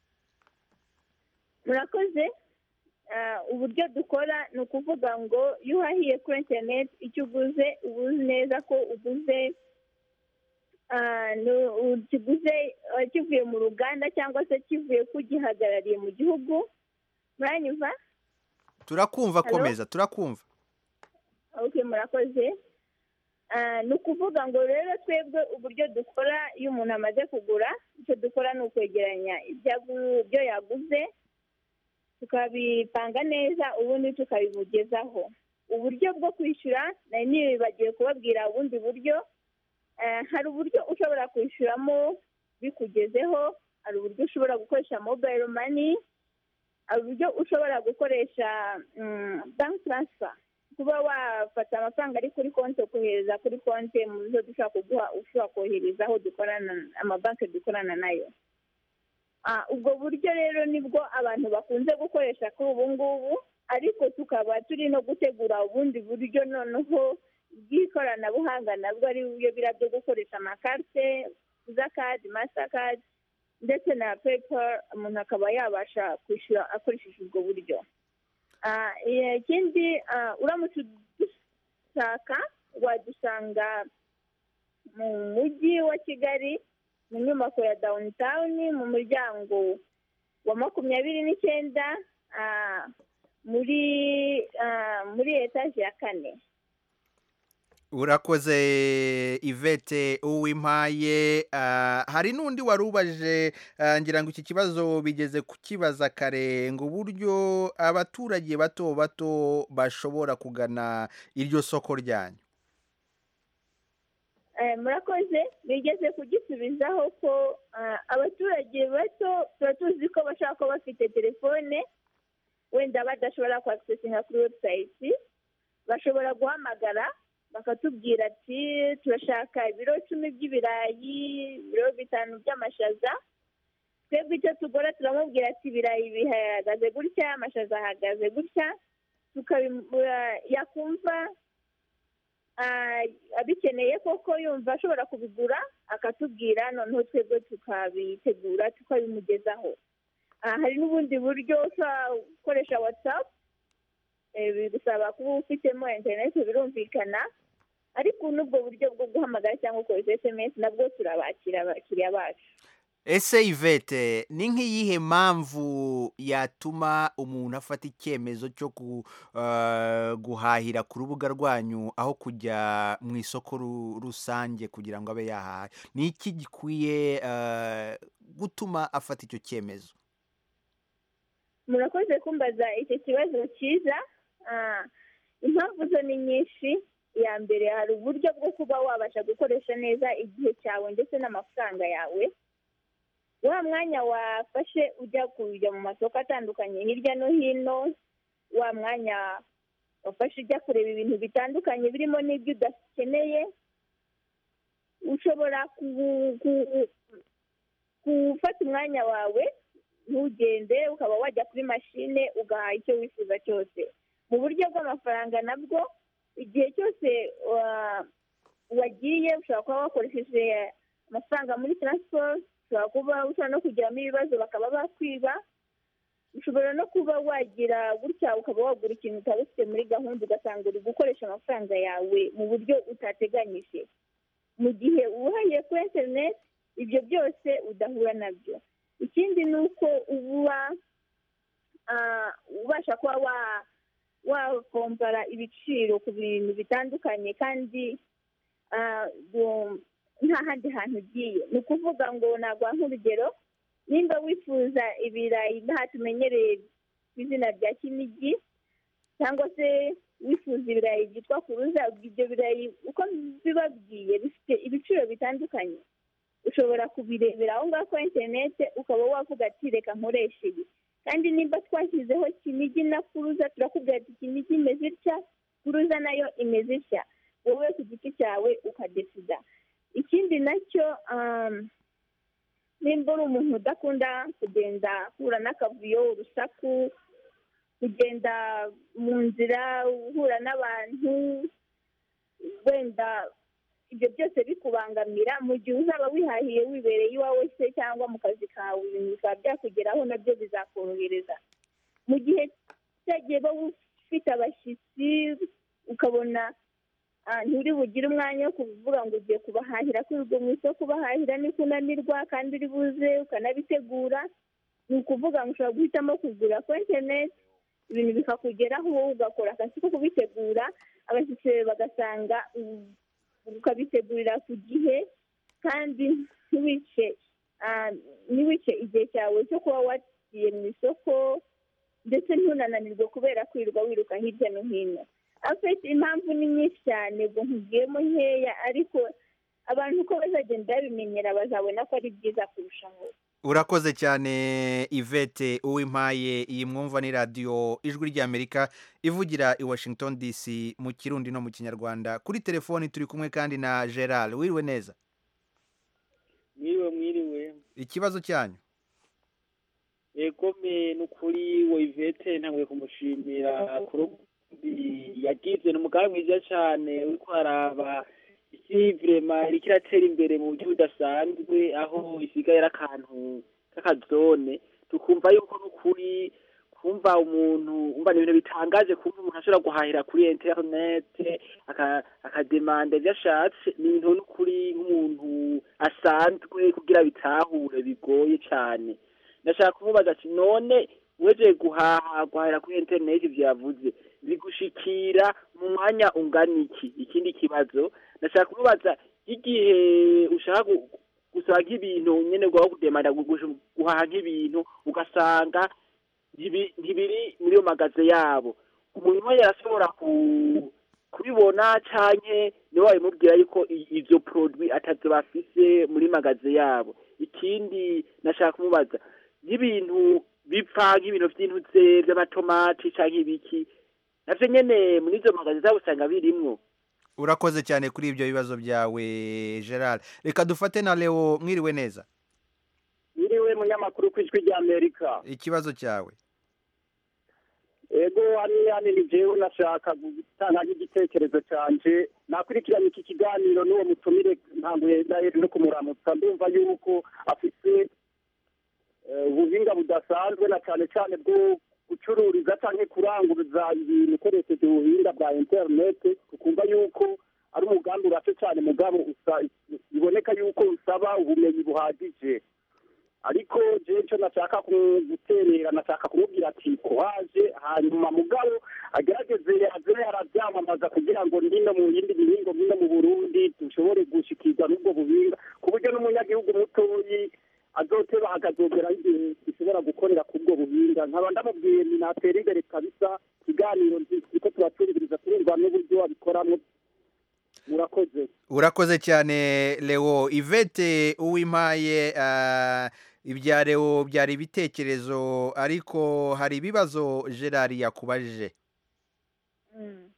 Murakoze. Ah, uburyo dukora ni ukuvuga ngo iyo uhahiye kuri interineti icyo uguze uba uzi neza ko uguze ah, ni- ukiguze ah, kivuye mu ruganda cyangwa se kivuye kugihagarariye mu gihugu. Muranyumva? Turakumva, Hello? komeza, turakumva. Okay, murakoze. Ah, ni ukuvuga ngo rero twebwe uburyo dukora iyo umuntu amaze kugura, icyo dukora ni ukwegeranya ibyo agu- ibyo yaguze tukabipanga neza ubundi tukabimugezaho. Uburyo bwo kwishyura nari nibagiwe kubabwira ubundi buryo. Eh, hari uburyo ushobora kwishyuramo bikugezeho, hari uburyo ushobora gukoresha mobile money, hari uburyo ushobora gukoresha mm, bank transfer, kuba wafata amafaranga ari kuri konti ukohereza kuri konti mu zo dushobora kuguha ushobora kohereza aho dukorana, amabanki dukorana nayo. Ah, ubwo buryo rero nibwo abantu bakunze gukoresha kuri ubu ngubu, ariko tukaba turi no gutegura ubundi buryo noneho bw'ikoranabuhanga nabwo ari byo bira byo gukoresha amakarite, visa card, master card ndetse na PayPal, umuntu akaba yabasha kwishyura akoresheje ubwo buryo. Ah, eh, ikindi ah, uramutse dushaka wadusanga mu mujyi wa Kigali mu nyubako ya downtown mu muryango wa makumyabiri n'icyenda ah, muri ah, muri etaje ya kane. Urakoze Yvette Uwimpaye. Ah, hari n'undi wari ubaje, ah, ngira ngo iki kibazo bigeze kukibaza kare, ngo uburyo abaturage bato bato bashobora kugana iryo soko ryanyu. Eh, murakoze, bigeze kugisubizaho ko ah, abaturage bato tuba tuzi ko bashaka ko bafite telefone wenda badashobora kwakisesinga kuri website, bashobora guhamagara bakatubwira ati turashaka ibiro icumi by'ibirayi, ibiro bitanu by'amashaza. Twebwe icyo tugora turamubwira ati ibirayi bihagaze gutya, amashaza ahagaze gutya, tukabimura yakumva ah, abikeneye koko yumva ashobora kubigura akatubwira, noneho twebwe tukabitegura tukabimugezaho. Ah, hari n'ubundi buryo ushobora gukoresha WhatsApp, eh, bigusaba kuba ufitemo interineti birumvikana, ariko n'ubwo buryo bwo guhamagara cyangwa ukoresha S M S nabwo turabakira abakiriya bacu. Ese Yvette, ni nk'iyihe mpamvu yatuma umuntu afata icyemezo cyo ku- ah, guhahira ku rubuga rwanyu aho kujya mu isoko ru- rusange kugira ngo abe yahaha? Ni iki gikwiye ah, gutuma afata icyo cyemezo? Murakoze kumbaza icyo kibazo cyiza. Ah, impamvu zo ni nyinshi. Iya mbere hari uburyo bwo kuba wabasha gukoresha neza igihe cyawe ndetse n'amafaranga yawe. Wa mwanya wafashe ujya kujya mu masoko atandukanye hirya no hino, wa mwanya wafashe ujya kureba ibintu bitandukanye birimo n'ibyo udakeneye, ushobora ku- ku- gufata umwanya wawe ntugende, ukaba wajya kuri mashine ugahaha icyo wifuza cyose. Mu buryo bw'amafaranga nabwo, igihe cyose wa- wagiye ushobora kuba wakoresheje amafaranga muri transport, ushobora kuba ushobora no kugiramo ibibazo bakaba bakwiba, ushobora no kuba wagira gutya ukaba wagura ikintu utari ufite muri gahunda ugasanga uri gukoresha amafaranga yawe mu buryo utateganyije. Mu gihe uhahiye kuri interineti ibyo byose udahura nabyo. Ikindi ni uko uba ah, ubasha kuba wa wakompara ibiciro ku bintu bitandukanye kandi ah, du- nta handi hantu ugiye. Ni ukuvuga ngo naguha nk'urugero, nimba wifuza ibirayi nta tumenyereye ku izina rya Kinigi, cyangwa se wifuza ibirayi byitwa kuruza, ibyo birayi uko bibabwiye bifite ibiciro bitandukanye. Ushobora kubirebera aho ngaho kuri interineti ukaba wavuga ati reka nkoreshe ibi. Kandi nimba twashyizeho Kinigi na kuruza, turakubwira ati Kinigi imeze itya, kuruza nayo imeze itya, wowe ku giti cyawe ukadesida. Ikindi nacyo um, nimba uri umuntu udakunda kugenda uhura n'akavuyo urusaku kugenda mu nzira uhura n'abantu wenda ibyo byose bikubangamira mu gihe uzaba wihahiye wibereye iwawe se cyangwa mu kazi kawe ibintu bikaba byakugeraho nabyo bizakorohereza mu gihe cyagiye ba ufite abashyitsi ukabona nturi bugire umwanya wo kuvuga ngo ugiye kubahahira kwirirwa mu isoko ubahahira niko unanirwa kandi uri buze ukanabitegura ni ukuvuga ngo ushobora guhitamo kugura ku interineti ibintu bikakugeraho wowe ugakora akazi ko kubitegura abashyitsi bagasanga ukabitegurira ku gihe kandi ntiwice ntiwice igihe cyawe cyo kuba wagiye mu isoko ndetse ntunananirwe kubera kwirirwa wiruka hirya no hino afite impamvu ni nyinshi cyane ubwo nkubwiyemo nkeya ariko abantu uko bazagenda babimenyera bazabona ko ari byiza kurushaho urakoze cyane Yvette Uwimpaye iyi mwumva ni radiyo ijwi ry'Amerika ivugira i Washington D C mu kirundi no mu kinyarwanda kuri telefoni turi kumwe kandi na Gerard wiriwe neza mwiriwe mwiriwe ikibazo cyanyu yego me nukuri wo Yvette ntangwe kumushimira kuri yagize n'umugambi mwiza cyane uriko araba isi vrema iriko iratera imbere mu buryo budasanzwe aho isigaye ari akantu k'akazone tukumva yuko n'ukuri kumva umuntu umva ibintu bitangaje kumva umuntu ashobora guhahira kuri internet akademanda ibyo ashatse ni ibintu n'ukuri nk'umuntu asanzwe kugira bitahure bigoye cyane ndashaka kumubaza ati none weje guhaha guhahira kuri internet byavuze bigushikira mu mwanya ungana iki ikindi kibazo ndashaka kumubaza igihe ushaka gusaba nk'ibintu nyene gwa kudemanda guhaha nk'ibintu ugasanga ntibiri muri yo magaze yabo umuntu we yarashobora kubibona canke niwe wabimubwira yuko ivyo produit atazo bafise muri magaze yabo ikindi nashaka kumubaza y'ibintu bipfa nk'ibintu vy'intuze vy'amatomati canke ibiki navyo nyene muri izo magaze zabo usanga birimwo urakoze cyane kuri ibyo bibazo byawe Gerard reka dufate na Leo mwiriwe neza mwiriwe munyamakuru ku ijwi ry'Amerika ikibazo cyawe ego hani hani ni jewe nashaka gutanga igitekerezo canje nakurikirana iki kiganiro n'uwo mutumire ntanguye ndahere no kumuramutsa ndumva yuko afise ubuhinga budasanzwe na cyane cyane bwo gucururiza cyangwa kuranguza ibintu ukoresheje ubuhinga bwa interineti ukumva yuko ari umugambi urashe cyane mugabo biboneka yuko usaba ubumenyi buhagije ariko jewe icyo nashaka guterera nashaka kumubwira ati kuhaje hanyuma mugabo agerageze aze arabyamamaza kugira ngo ndino mu yindi mihingo mino mu Burundi dushobore gushikirwa n'ubwo buhinga ku buryo n'umunyagihugu mutoyi azoteba akazogera igihe ishobora gukorera kubwo buhinga nkaba ndamubwiye ni natera imbere kabisa kiganiro nziko turatuririza turumva n'uburyo wabikoramo murakoze urakoze cyane Leo Yvette Uwimpaye uh, ibya Leo byari ibitekerezo ariko hari ibibazo Gerard yakubajije mm.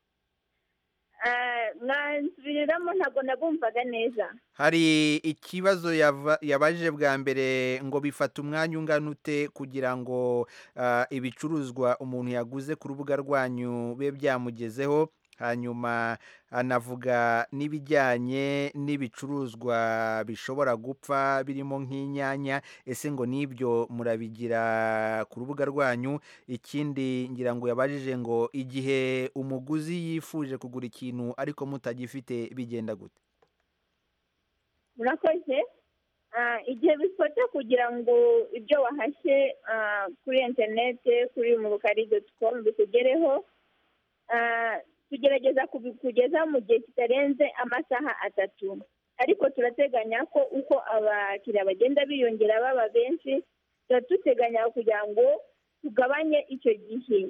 mwansubiramo ntabwo nabumvaga neza hari ikibazo yabaje bwa mbere ngo bifata umwanya ungana ute kugira ngo ibicuruzwa umuntu yaguze ku rubuga rwanyu bibe byamugezeho hanyuma anavuga n'ibijyanye n'ibicuruzwa bishobora gupfa birimo nk'inyanya ese ngo n'ibyo murabigira ku rubuga rwanyu ikindi ngira ngo yabajije ngo igihe umuguzi yifuje kugura ikintu ariko mutagifite bigenda gute murakoze igihe bifata kugira ngo ibyo wahashye kuri interinete kuri murukari doti komu bikugereho tugerageza kubikugeza mu gihe kitarenze amasaha atatu ariko turateganya ko uko abakiriya bagenda biyongera baba benshi tuba duteganya kugira ngo tugabanye icyo gihe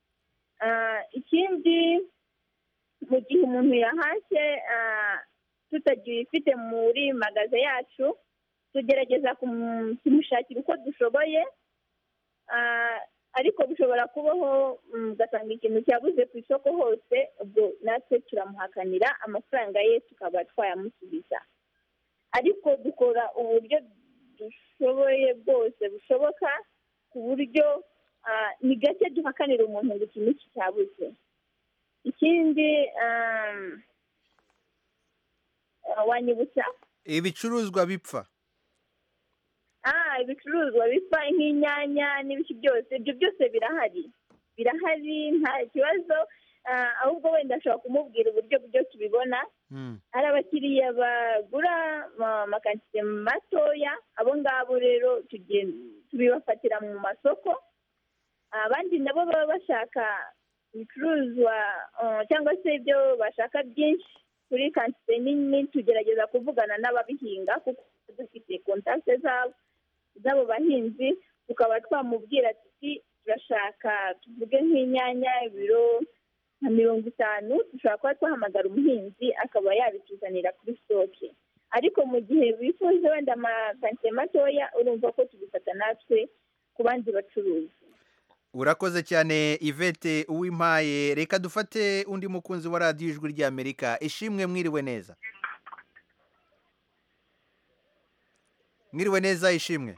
ikindi mu gihe umuntu yahashye tutagifite muri magaze yacu tugerageza kumushakira uko dushoboye ariko bishobora kubaho ugasanga ikintu cyabuze ku isoko hose ubwo natwe turamuhakanira amafaranga ye tukaba twayamusubiza ariko dukora uburyo dushoboye bwose bushoboka ku buryo ni gake duhakanira umuntu ngo iki n'iki cyabuze. Ikindi wanyibutsa ibicuruzwa bipfa ah ibicuruzwa bipfa nk'inyanya n'ibiki byose ibyo byose birahari birahari nta kibazo, ahubwo wenda ashobora kumubwira uburyo byo tubibona. hari abakiriya bagura amakantite matoya, abo ngabo rero tubibafatira mu masoko. Abandi nabo baba bashaka ibicuruzwa cyangwa se ibyo bashaka byinshi kuri kantite nini, tugerageza kuvugana n'ababihinga kuko dufite kontakte zabo z'abo bahinzi, tukaba twamubwira tuti turashaka tuvuge nk'inyanya ibiro nka mirongo itanu, dushobora kuba twahamagara umuhinzi akaba yabituzanira kuri stoke. Ariko mu gihe bifuza wenda amakantite matoya, urumva ko tubifata natwe ku bandi bacuruzi. Urakoze cyane Yvette Uwimpaye. Reka dufate undi mukunzi wa radio Ijwi ry'Amerika. Ishimwe, mwiriwe neza? Mwiriwe neza Ishimwe?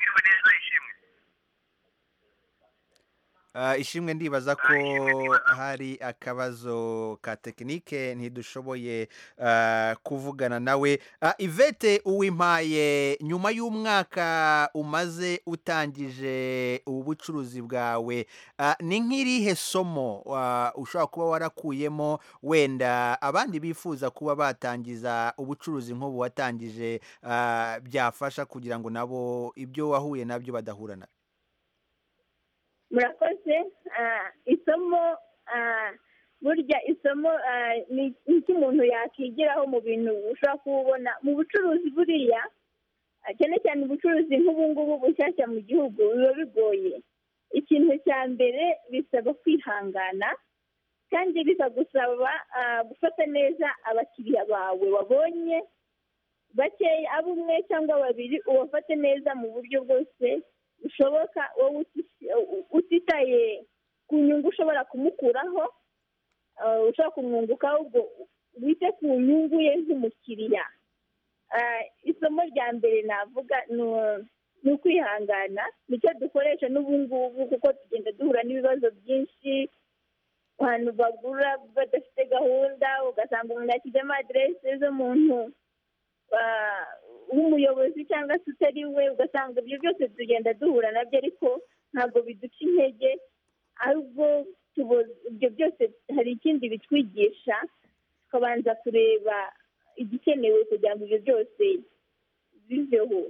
Uh, Ishimwe ndibaza ko hari akabazo ka tekinike ntidushoboye uh, kuvugana nawe. uh, Yvette Uwimpaye, nyuma y'umwaka umaze utangije ubu bucuruzi bwawe, uh, ni nk'irihe somo uh, ushobora kuba warakuyemo wenda abandi bifuza kuba batangiza ubucuruzi nk'ubu watangije uh, byafasha kugira ngo nabo ibyo wahuye nabyo badahura nabyo? Murakoze. Isomo burya isomo ni iki umuntu yakigiraho mu bintu ushobora kubona mu bucuruzi. Buriya cyane cyane ubucuruzi nk'ubu ngubu bushyashya mu gihugu biba bigoye. Ikintu cya mbere bisaba kwihangana, kandi bikagusaba gufata neza abakiriya bawe wabonye bakeya, abo umwe cyangwa babiri, ubafate neza mu buryo bwose ushoboka, wowe utitaye ku nyungu ushobora kumukuraho, ushobora kumwunguka, ahubwo wite ku nyungu ye nk'umukiriya. Isomo rya mbere navuga ni ukwihangana. Nicyo dukoresha n'ubu ngubu kuko tugenda duhura n'ibibazo byinshi, abantu bagura badafite gahunda, ugasanga umuntu yashyizemo aderese z'umuntu w'umuyobozi cyangwa se utari we, ugasanga ibyo byose tugenda duhura nabyo, ariko ntabwo biduca intege, ahubwo ibyo byose hari ikindi bitwigisha, tukabanza kureba igikenewe kugira ngo ibyo byose biveho.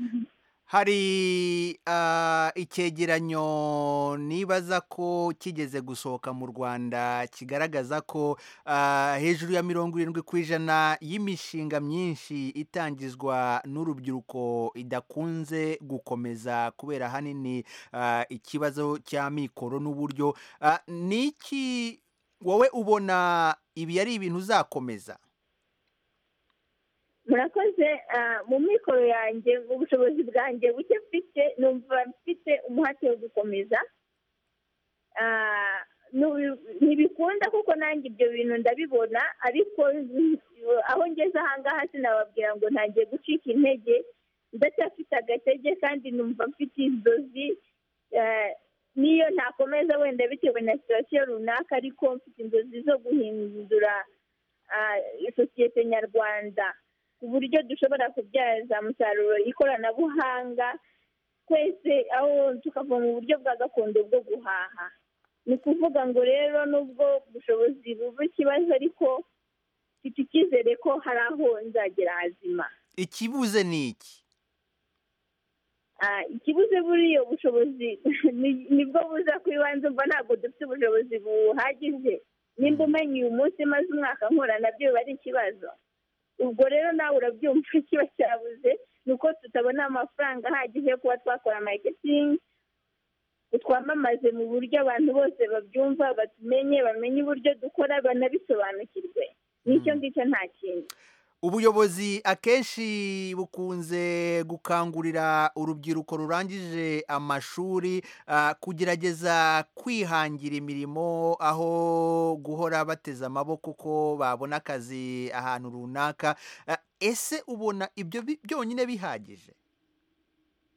Hari uh, icyegeranyo nibaza ko kigeze gusohoka mu Rwanda kigaragaza ko uh, hejuru ya mirongo irindwi ku ijana y'imishinga myinshi itangizwa n'urubyiruko idakunze gukomeza kubera hanini uh, ikibazo cya mikoro n'uburyo. Uh, niki wowe ubona ibi ari ibintu uzakomeza? Murakoze. Mu mikoro yanjye, mu bushobozi bwanjye buke mfite, numva mfite umuhate wo gukomeza. Ntibikunda kuko nanjye ibyo bintu ndabibona, ariko aho ngeze ahangaha sinababwira ngo ntangiye gucika intege, ndacyafite agatege kandi numva mfite inzozi. Niyo ntakomeza wenda bitewe na situasiyo runaka, ariko mfite inzozi zo guhindura sosiyete nyarwanda ku buryo dushobora kubyaza umusaruro ikoranabuhanga twese, aho tukava mu buryo bwa gakondo bwo guhaha. Ni ukuvuga ngo rero nubwo ubushobozi buba ikibazo, ariko mfite icyizere ko hari aho nzagera hazima. Ikibuze ni iki? Ikibuze buriya ubushobozi nibwo buza ku ibanze, mba ntabwo dufite ubushobozi buhagije. Nimba umenya uyu munsi maze umwaka nkora, nabyo biba ari ikibazo. Ubwo rero nawe urabyumva kiba cyabuze, ni uko tutabona amafaranga ahagije yo kuba twakora marketing, twamamaze mu buryo abantu bose babyumva, batumenye, bamenye uburyo dukora, banabisobanukirwe. Nicyo ngicyo, nta kindi. Ubuyobozi akenshi bukunze gukangurira urubyiruko rurangije amashuri uh, kugerageza kwihangira imirimo, aho guhora bateze amaboko ko babona akazi ahantu runaka. Uh, ese ubona ibyo byonyine bihagije?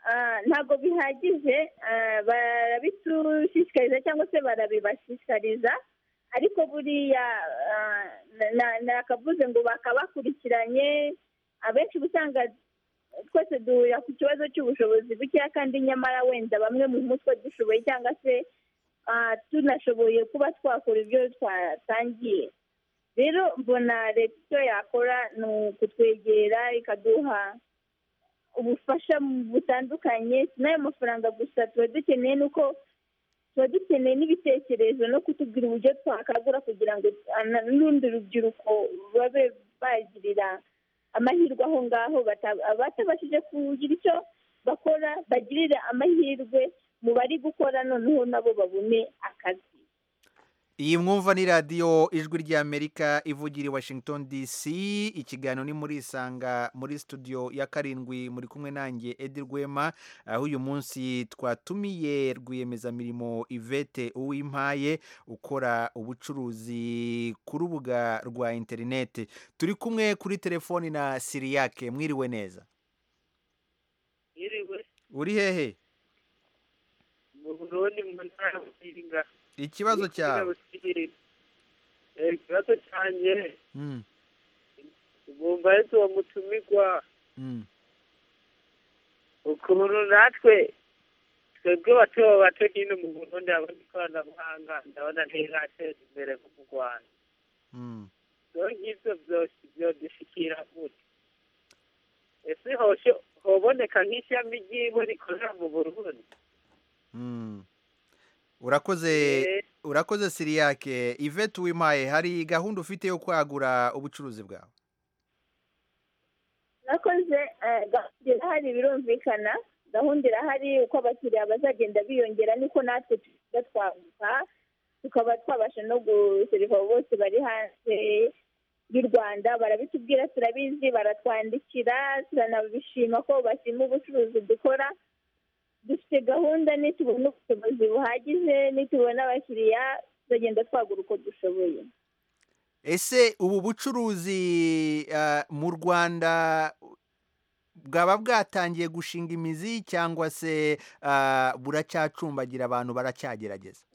ah, ntabwo bihagije, ah, barabitushishikariza cyangwa se barabibashishikariza, ariko buriya ah, na- na- nakavuze ngo bakabakurikiranye. Abenshi uba usanga twese duhurira ku kibazo cy'ubushobozi bukeya, kandi nyamara wenda bamwe mu mutwe dushoboye cyangwa se ah, tunashoboye kuba twakora ibyo twatangiye. Rero mbona leta icyo yakora ni ukutwegera ikaduha ubufasha butandukanye, si n'ayo mafaranga gusa tuba dukeneye, nuko tuba dukeneye n'ibitekerezo no kutubwira uburyo twakagura kugira ngo ah, na- n'urundi rubyiruko babe bagirira amahirwe aho ngaho, bata- abatabashije kugira icyo bakora bagirire amahirwe mu bari gukora, noneho nabo babone akazi. Iyi mwumva ni radiyo ijwi ry'Amerika ivugira i Washington D C. Ikiganiro ni muri Isanga, muri studio ya karindwi muri kumwe nanjye Edi Rwema, aho uyu munsi twatumiye rwiyemezamirimo Yvette Uwimpaye ukora ubucuruzi ku rubuga rwa interineti. Turi kumwe kuri telefoni na Siriyake. Mwiriwe neza. Yiriwe Uri hehe? mu Burundi mu ntara ya Buringa. Ikibazo cyawe. Eh, ikibazo cyanjye Mm. bumva yesu uwo mutumirwa Mm. ukuntu natwe twebwe bato bato hino mu Burundi abona ikoranabuhanga ndabona ntirateza imbere nko mu Rwanda. Mm. rero nk'ibyo byose byodushikira gute? Ese hosho hoboneka nk'ishami ry'iwe rikorera mu Burundi? Mm. Urakoze urakoze Siriyake. Yvette Uwimpaye, hari gahunda ufite yo kwagura ubucuruzi bwawe? nakoze eh, gahunda irahari, birumvikana. Gahunda irahari, uko abakiriya bazagenda biyongera niko natwe tuba twaguka, tukaba twabasha no guseriva abo bose bari hanze y'u Rwanda. Barabitubwira, turabizi, baratwandikira, turanabishima ko bashima ubucuruzi dukora. Dufite gahunda, nitubona ubushobozi buhagije, nitubona abakiriya tuzagenda twagura uko dushoboye. Ese ubu bucuruzi ah, mu Rwanda bwaba bwatangiye gushinga imizi cyangwa se ah, buracyacumbagira, abantu baracyagerageza?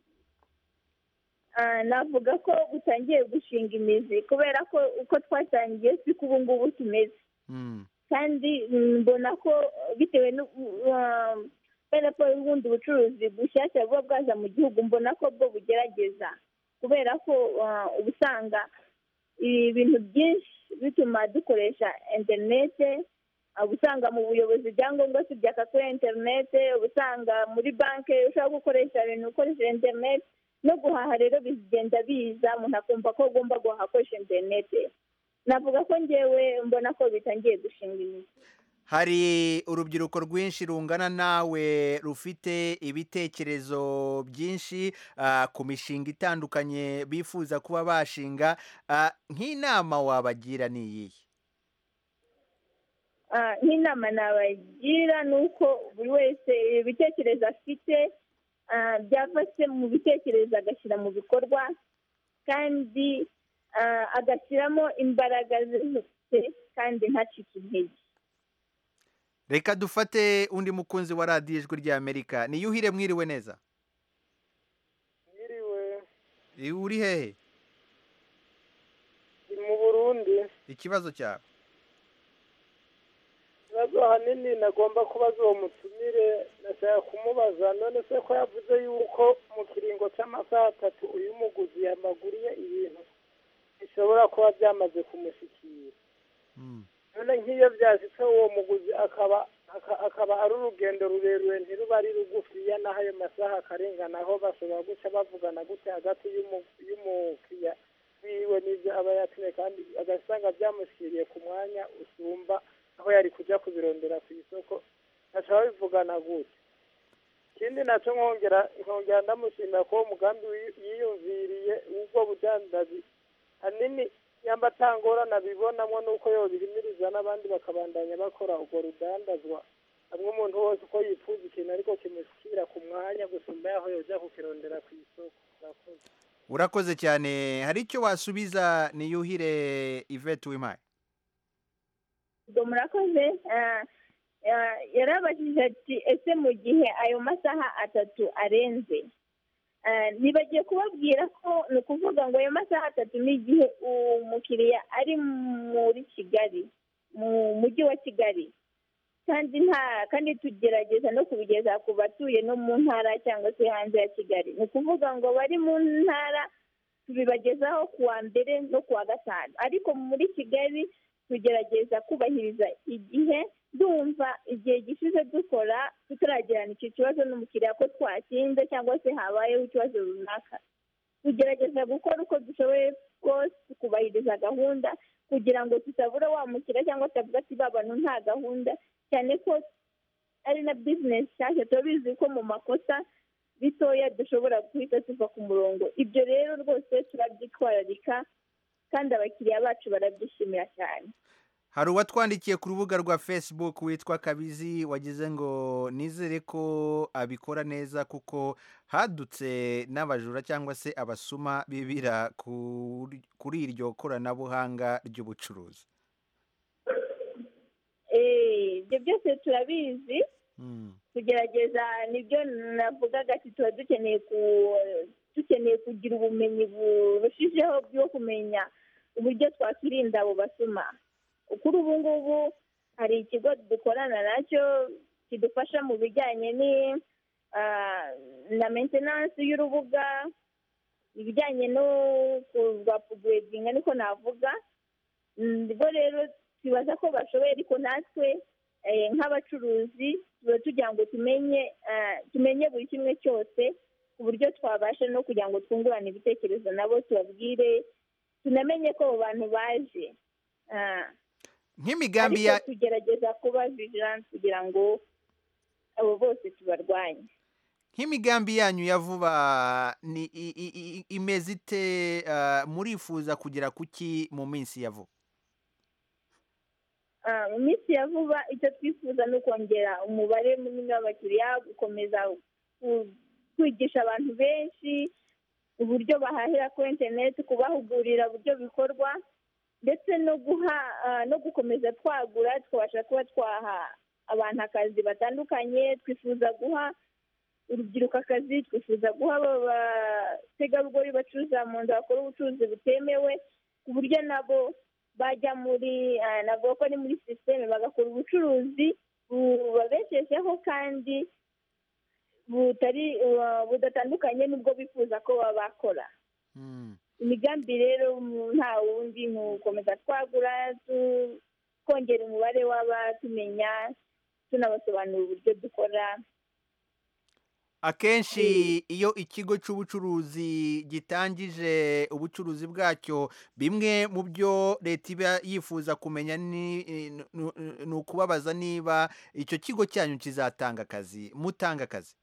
Ah, navuga ko butangiye gushinga imizi, kubera ko uko twatangiye siko ubu ngubu tumeze. Mm. kandi mm, mbona ko bitewe kubera ko ubundi bucuruzi bushyashya buba bwaza mu gihugu, mbona ko bwo bugerageza, kubera ko ah, uba usanga ibintu byinshi bituma dukoresha interinete. Uba usanga mu buyobozi ibyangombwa si byaka kuri interinete, uba usanga muri banki ushobora gukoresha ibintu ukoresha interinete, no guhaha rero bigenda biza, umuntu akumva ko agomba guhaha akoresha interinete. Navuga ko ngewe mbona ko bitangiye gushinga imizi. Hari urubyiruko rwinshi rungana nawe rufite ibitekerezo byinshi ah, ku mishinga itandukanye bifuza kuba bashinga. Ah, nk'inama wabagira ni iyihe? Ah, nk'inama nabagira ni uko buri wese ibitekerezo afite ah, byafashe mu bitekerezo agashyira mu bikorwa, kandi ah, agashyiramo imbaraga ze zose kandi ntacike intege. Reka dufate undi mukunzi wa radiyo ijwi ry'Amerika. Niyuhire, mwiriwe neza. Mwiriwe. I- uri hehe? Ni mu Burundi. Ikibazo cyawe. Ikibazo ahanini nagomba kubaza uwo mutumire, nashaka kumubaza none se ko yavuze yuko mu kiringo cy'amasaha atatu uyu muguzi yamaguriye ibintu bishobora kuba byamaze kumushyikira. None nk'iyo byashyitse uwo muguzi akaba aka- akaba ari urugendo rurerure ntiruba ari rugufiya, naho ayo masaha akarengana, aho bashobora guca bavugana gute hagati y'umu- y'umukiriya wiwe n'ibyo aba yatumye, kandi agasanga byamushyiriye ku mwanya usumba aho yari kujya kubirondera ku isoko, bashobora bivugana gute? Ikindi nacyo nkongera nkongera ndamushimira ko uwo mugambi wi- yiyumviriye w'ubwo budandazi hanini yamba atangorana bibonamo nuko yobihimiriza n'abandi bakabandanya bakora urwo rudandazwa, hamwe umuntu wose uko yifuza ikintu ariko kimushyira ku mwanya gusumba yaho yojya kukirondera ku isoko. Murakoze. Urakoze cyane. Hari icyo wasubiza Niyuhire Yvette Uwimpaye? ubwo murakoze. Ah, yarabajije ati ese mu gihe ayo masaha atatu arenze nibagiye kubabwira ko ni ukuvuga ngo ayo masaha atatu ni igihe umukiriya ari muri kigali mu mujyi wa kigali kandi nta kandi tugerageza no kubigeza ku batuye no mu ntara cyangwa se hanze ya kigali ni ukuvuga ngo bari mu ntara tubibagezaho ku wa mbere no ku wa gatanu ariko muri kigali tugerageza kubahiriza igihe ndumva igihe gishize dukora tutaragirana iki kibazo n'umukiriya ko twakinze cyangwa se habayeho ikibazo runaka tugerageza gukora uko dushoboye rwose kubahiriza gahunda kugira ngo tutabura wa mukiriya cyangwa tutavuga ati ba bantu nta gahunda cyane ko ari na bizinesi nshyashya turabizi ko mu makosa bitoya dushobora guhita tuva ku murongo ibyo rero rwose turabyitwararika kandi abakiriya bacu barabyishimira cyane. Hari uwatwandikiye ku rubuga rwa Facebook witwa Kabizi wagize ngo nizere ko abikora neza kuko hadutse n'abajura cyangwa se abasuma bibira kuri iryo koranabuhanga ry'ubucuruzi. Ibyo byose turabizi tugerageza nibyo navugaga ati tuba dukeneye dukeneye kugira ubumenyi burushijeho bwo kumenya uburyo twakwirinda abo basuma. Kuri ubu ngubu hari ikigo dukorana nacyo kidufasha mu bijyanye na maintenance y'urubuga ibijyanye no kurwapugwedinga niko navuga ubwo rero twibaza ko bashoboye ariko natwe nk'abacuruzi tuba tugira ngo tumenye tumenye buri kimwe cyose ku buryo twabasha no kugira ngo twungurane ibitekerezo nabo tubabwire tunamenye ko abo bantu baje nk'imigambi ya tugerageza kuba vigilance kugira ngo abo bose tubarwanye. Nk'imigambi yanyu ya vuba ni imeze ite murifuza kugera kuki mu minsi ya vuba? Mu minsi ya vuba icyo twifuza ni ukongera umubare munini w'abakiriya gukomeza kwigisha abantu benshi uburyo bahahira kuri interineti kubahugurira uburyo bikorwa ndetse no guha no gukomeza twagura twabasha kuba twaha abantu akazi batandukanye twifuza guha urubyiruko akazi twifuza guha abategarugori bacuruza mu nzu bakora ubucuruzi butemewe ku buryo nabo bajya muri navuga ko ari muri sisiteme bagakora ubucuruzi bubabeshejeho kandi butari budatandukanye n'ubwo bifuza ko baba bakora. Imigambi rero nta wundi ni ugukomeza twagura twongera umubare w'abatumenya tunabasobanurira uburyo dukora. Akenshi iyo ikigo cy'ubucuruzi gitangije ubucuruzi bwacyo bimwe mu byo leta iba yifuza kumenya ni ukubabaza niba icyo kigo cyanyu kizatanga akazi mutanga akazi.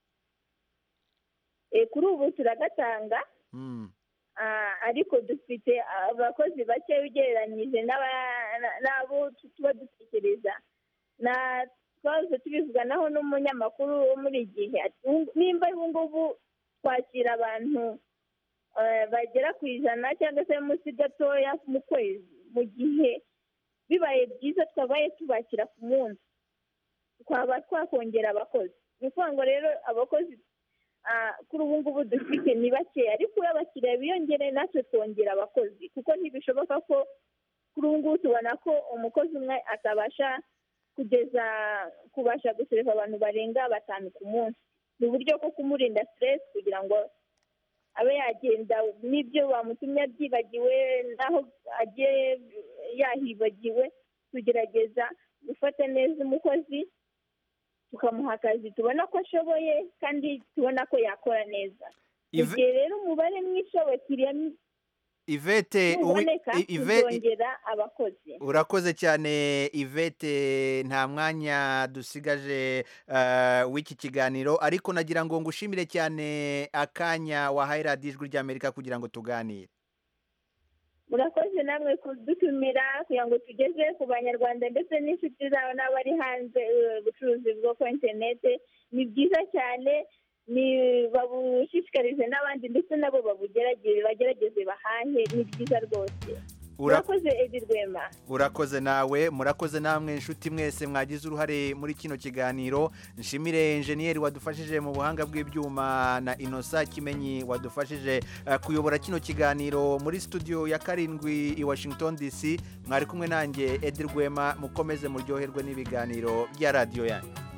Kuri ubu turagatanga ariko dufite abakozi bake ugereranyije n'abo tuba dutekereza na twaje tubivuganaho n'umunyamakuru wo muri gihe nimba ubu ngubu twakira abantu bagera ku ijana cyangwa se munsi gatoya mu kwezi mu gihe bibaye byiza twabaye tubakira ku munsi twaba twakongera abakozi ni ukuvuga ngo rero abakozi kuri ubu ngubu dufite ni bakeya ariko iyo abakiriya biyongereye natwe twongera abakozi kuko ntibishoboka ko kuri ubu ngubu tubona ko umukozi umwe atabasha kugeza kubasha gusereva abantu barenga batanu ku munsi ni uburyo bwo kumurinda stress kugira ngo abe yagenda n'ibyo bamutumye abyibagiwe n'aho agiye yahibagiwe tugerageza gufata neza umukozi tukamuha akazi tubona ko ashoboye kandi tubona ko yakora neza igihe rero umubare mwinshi w'abakiriya Ivete uzongera abakozi. Urakoze cyane Ivete nta mwanya dusigaje w'iki kiganiro ariko nagira ngo ngushimire cyane akanya wahaye radiyo ijwi ry'Amerika kugira ngo tuganire. Murakoze namwe kudutumira kugira ngo tugeze ku banyarwanda ndetse n'inshuti zabo n'abari hanze ubucuruzi bwo ku interineti ni byiza cyane ni babushishikarize n'abandi ndetse nabo babugerageze bagerageze bahahe ni byiza rwose. urakoze Edi Rwema urakoze nawe murakoze namwe inshuti mwese mwagize uruhare muri kino kiganiro nshimire enjeniyeri wadufashije mu buhanga bw'ibyuma na Innocent Kimenyi wadufashije uh, kuyobora kino kiganiro muri studio ya karindwi i Washington D C mwari kumwe nanjye Edi Rwema mukomeze muryoherwe n'ibiganiro bya radio yanyu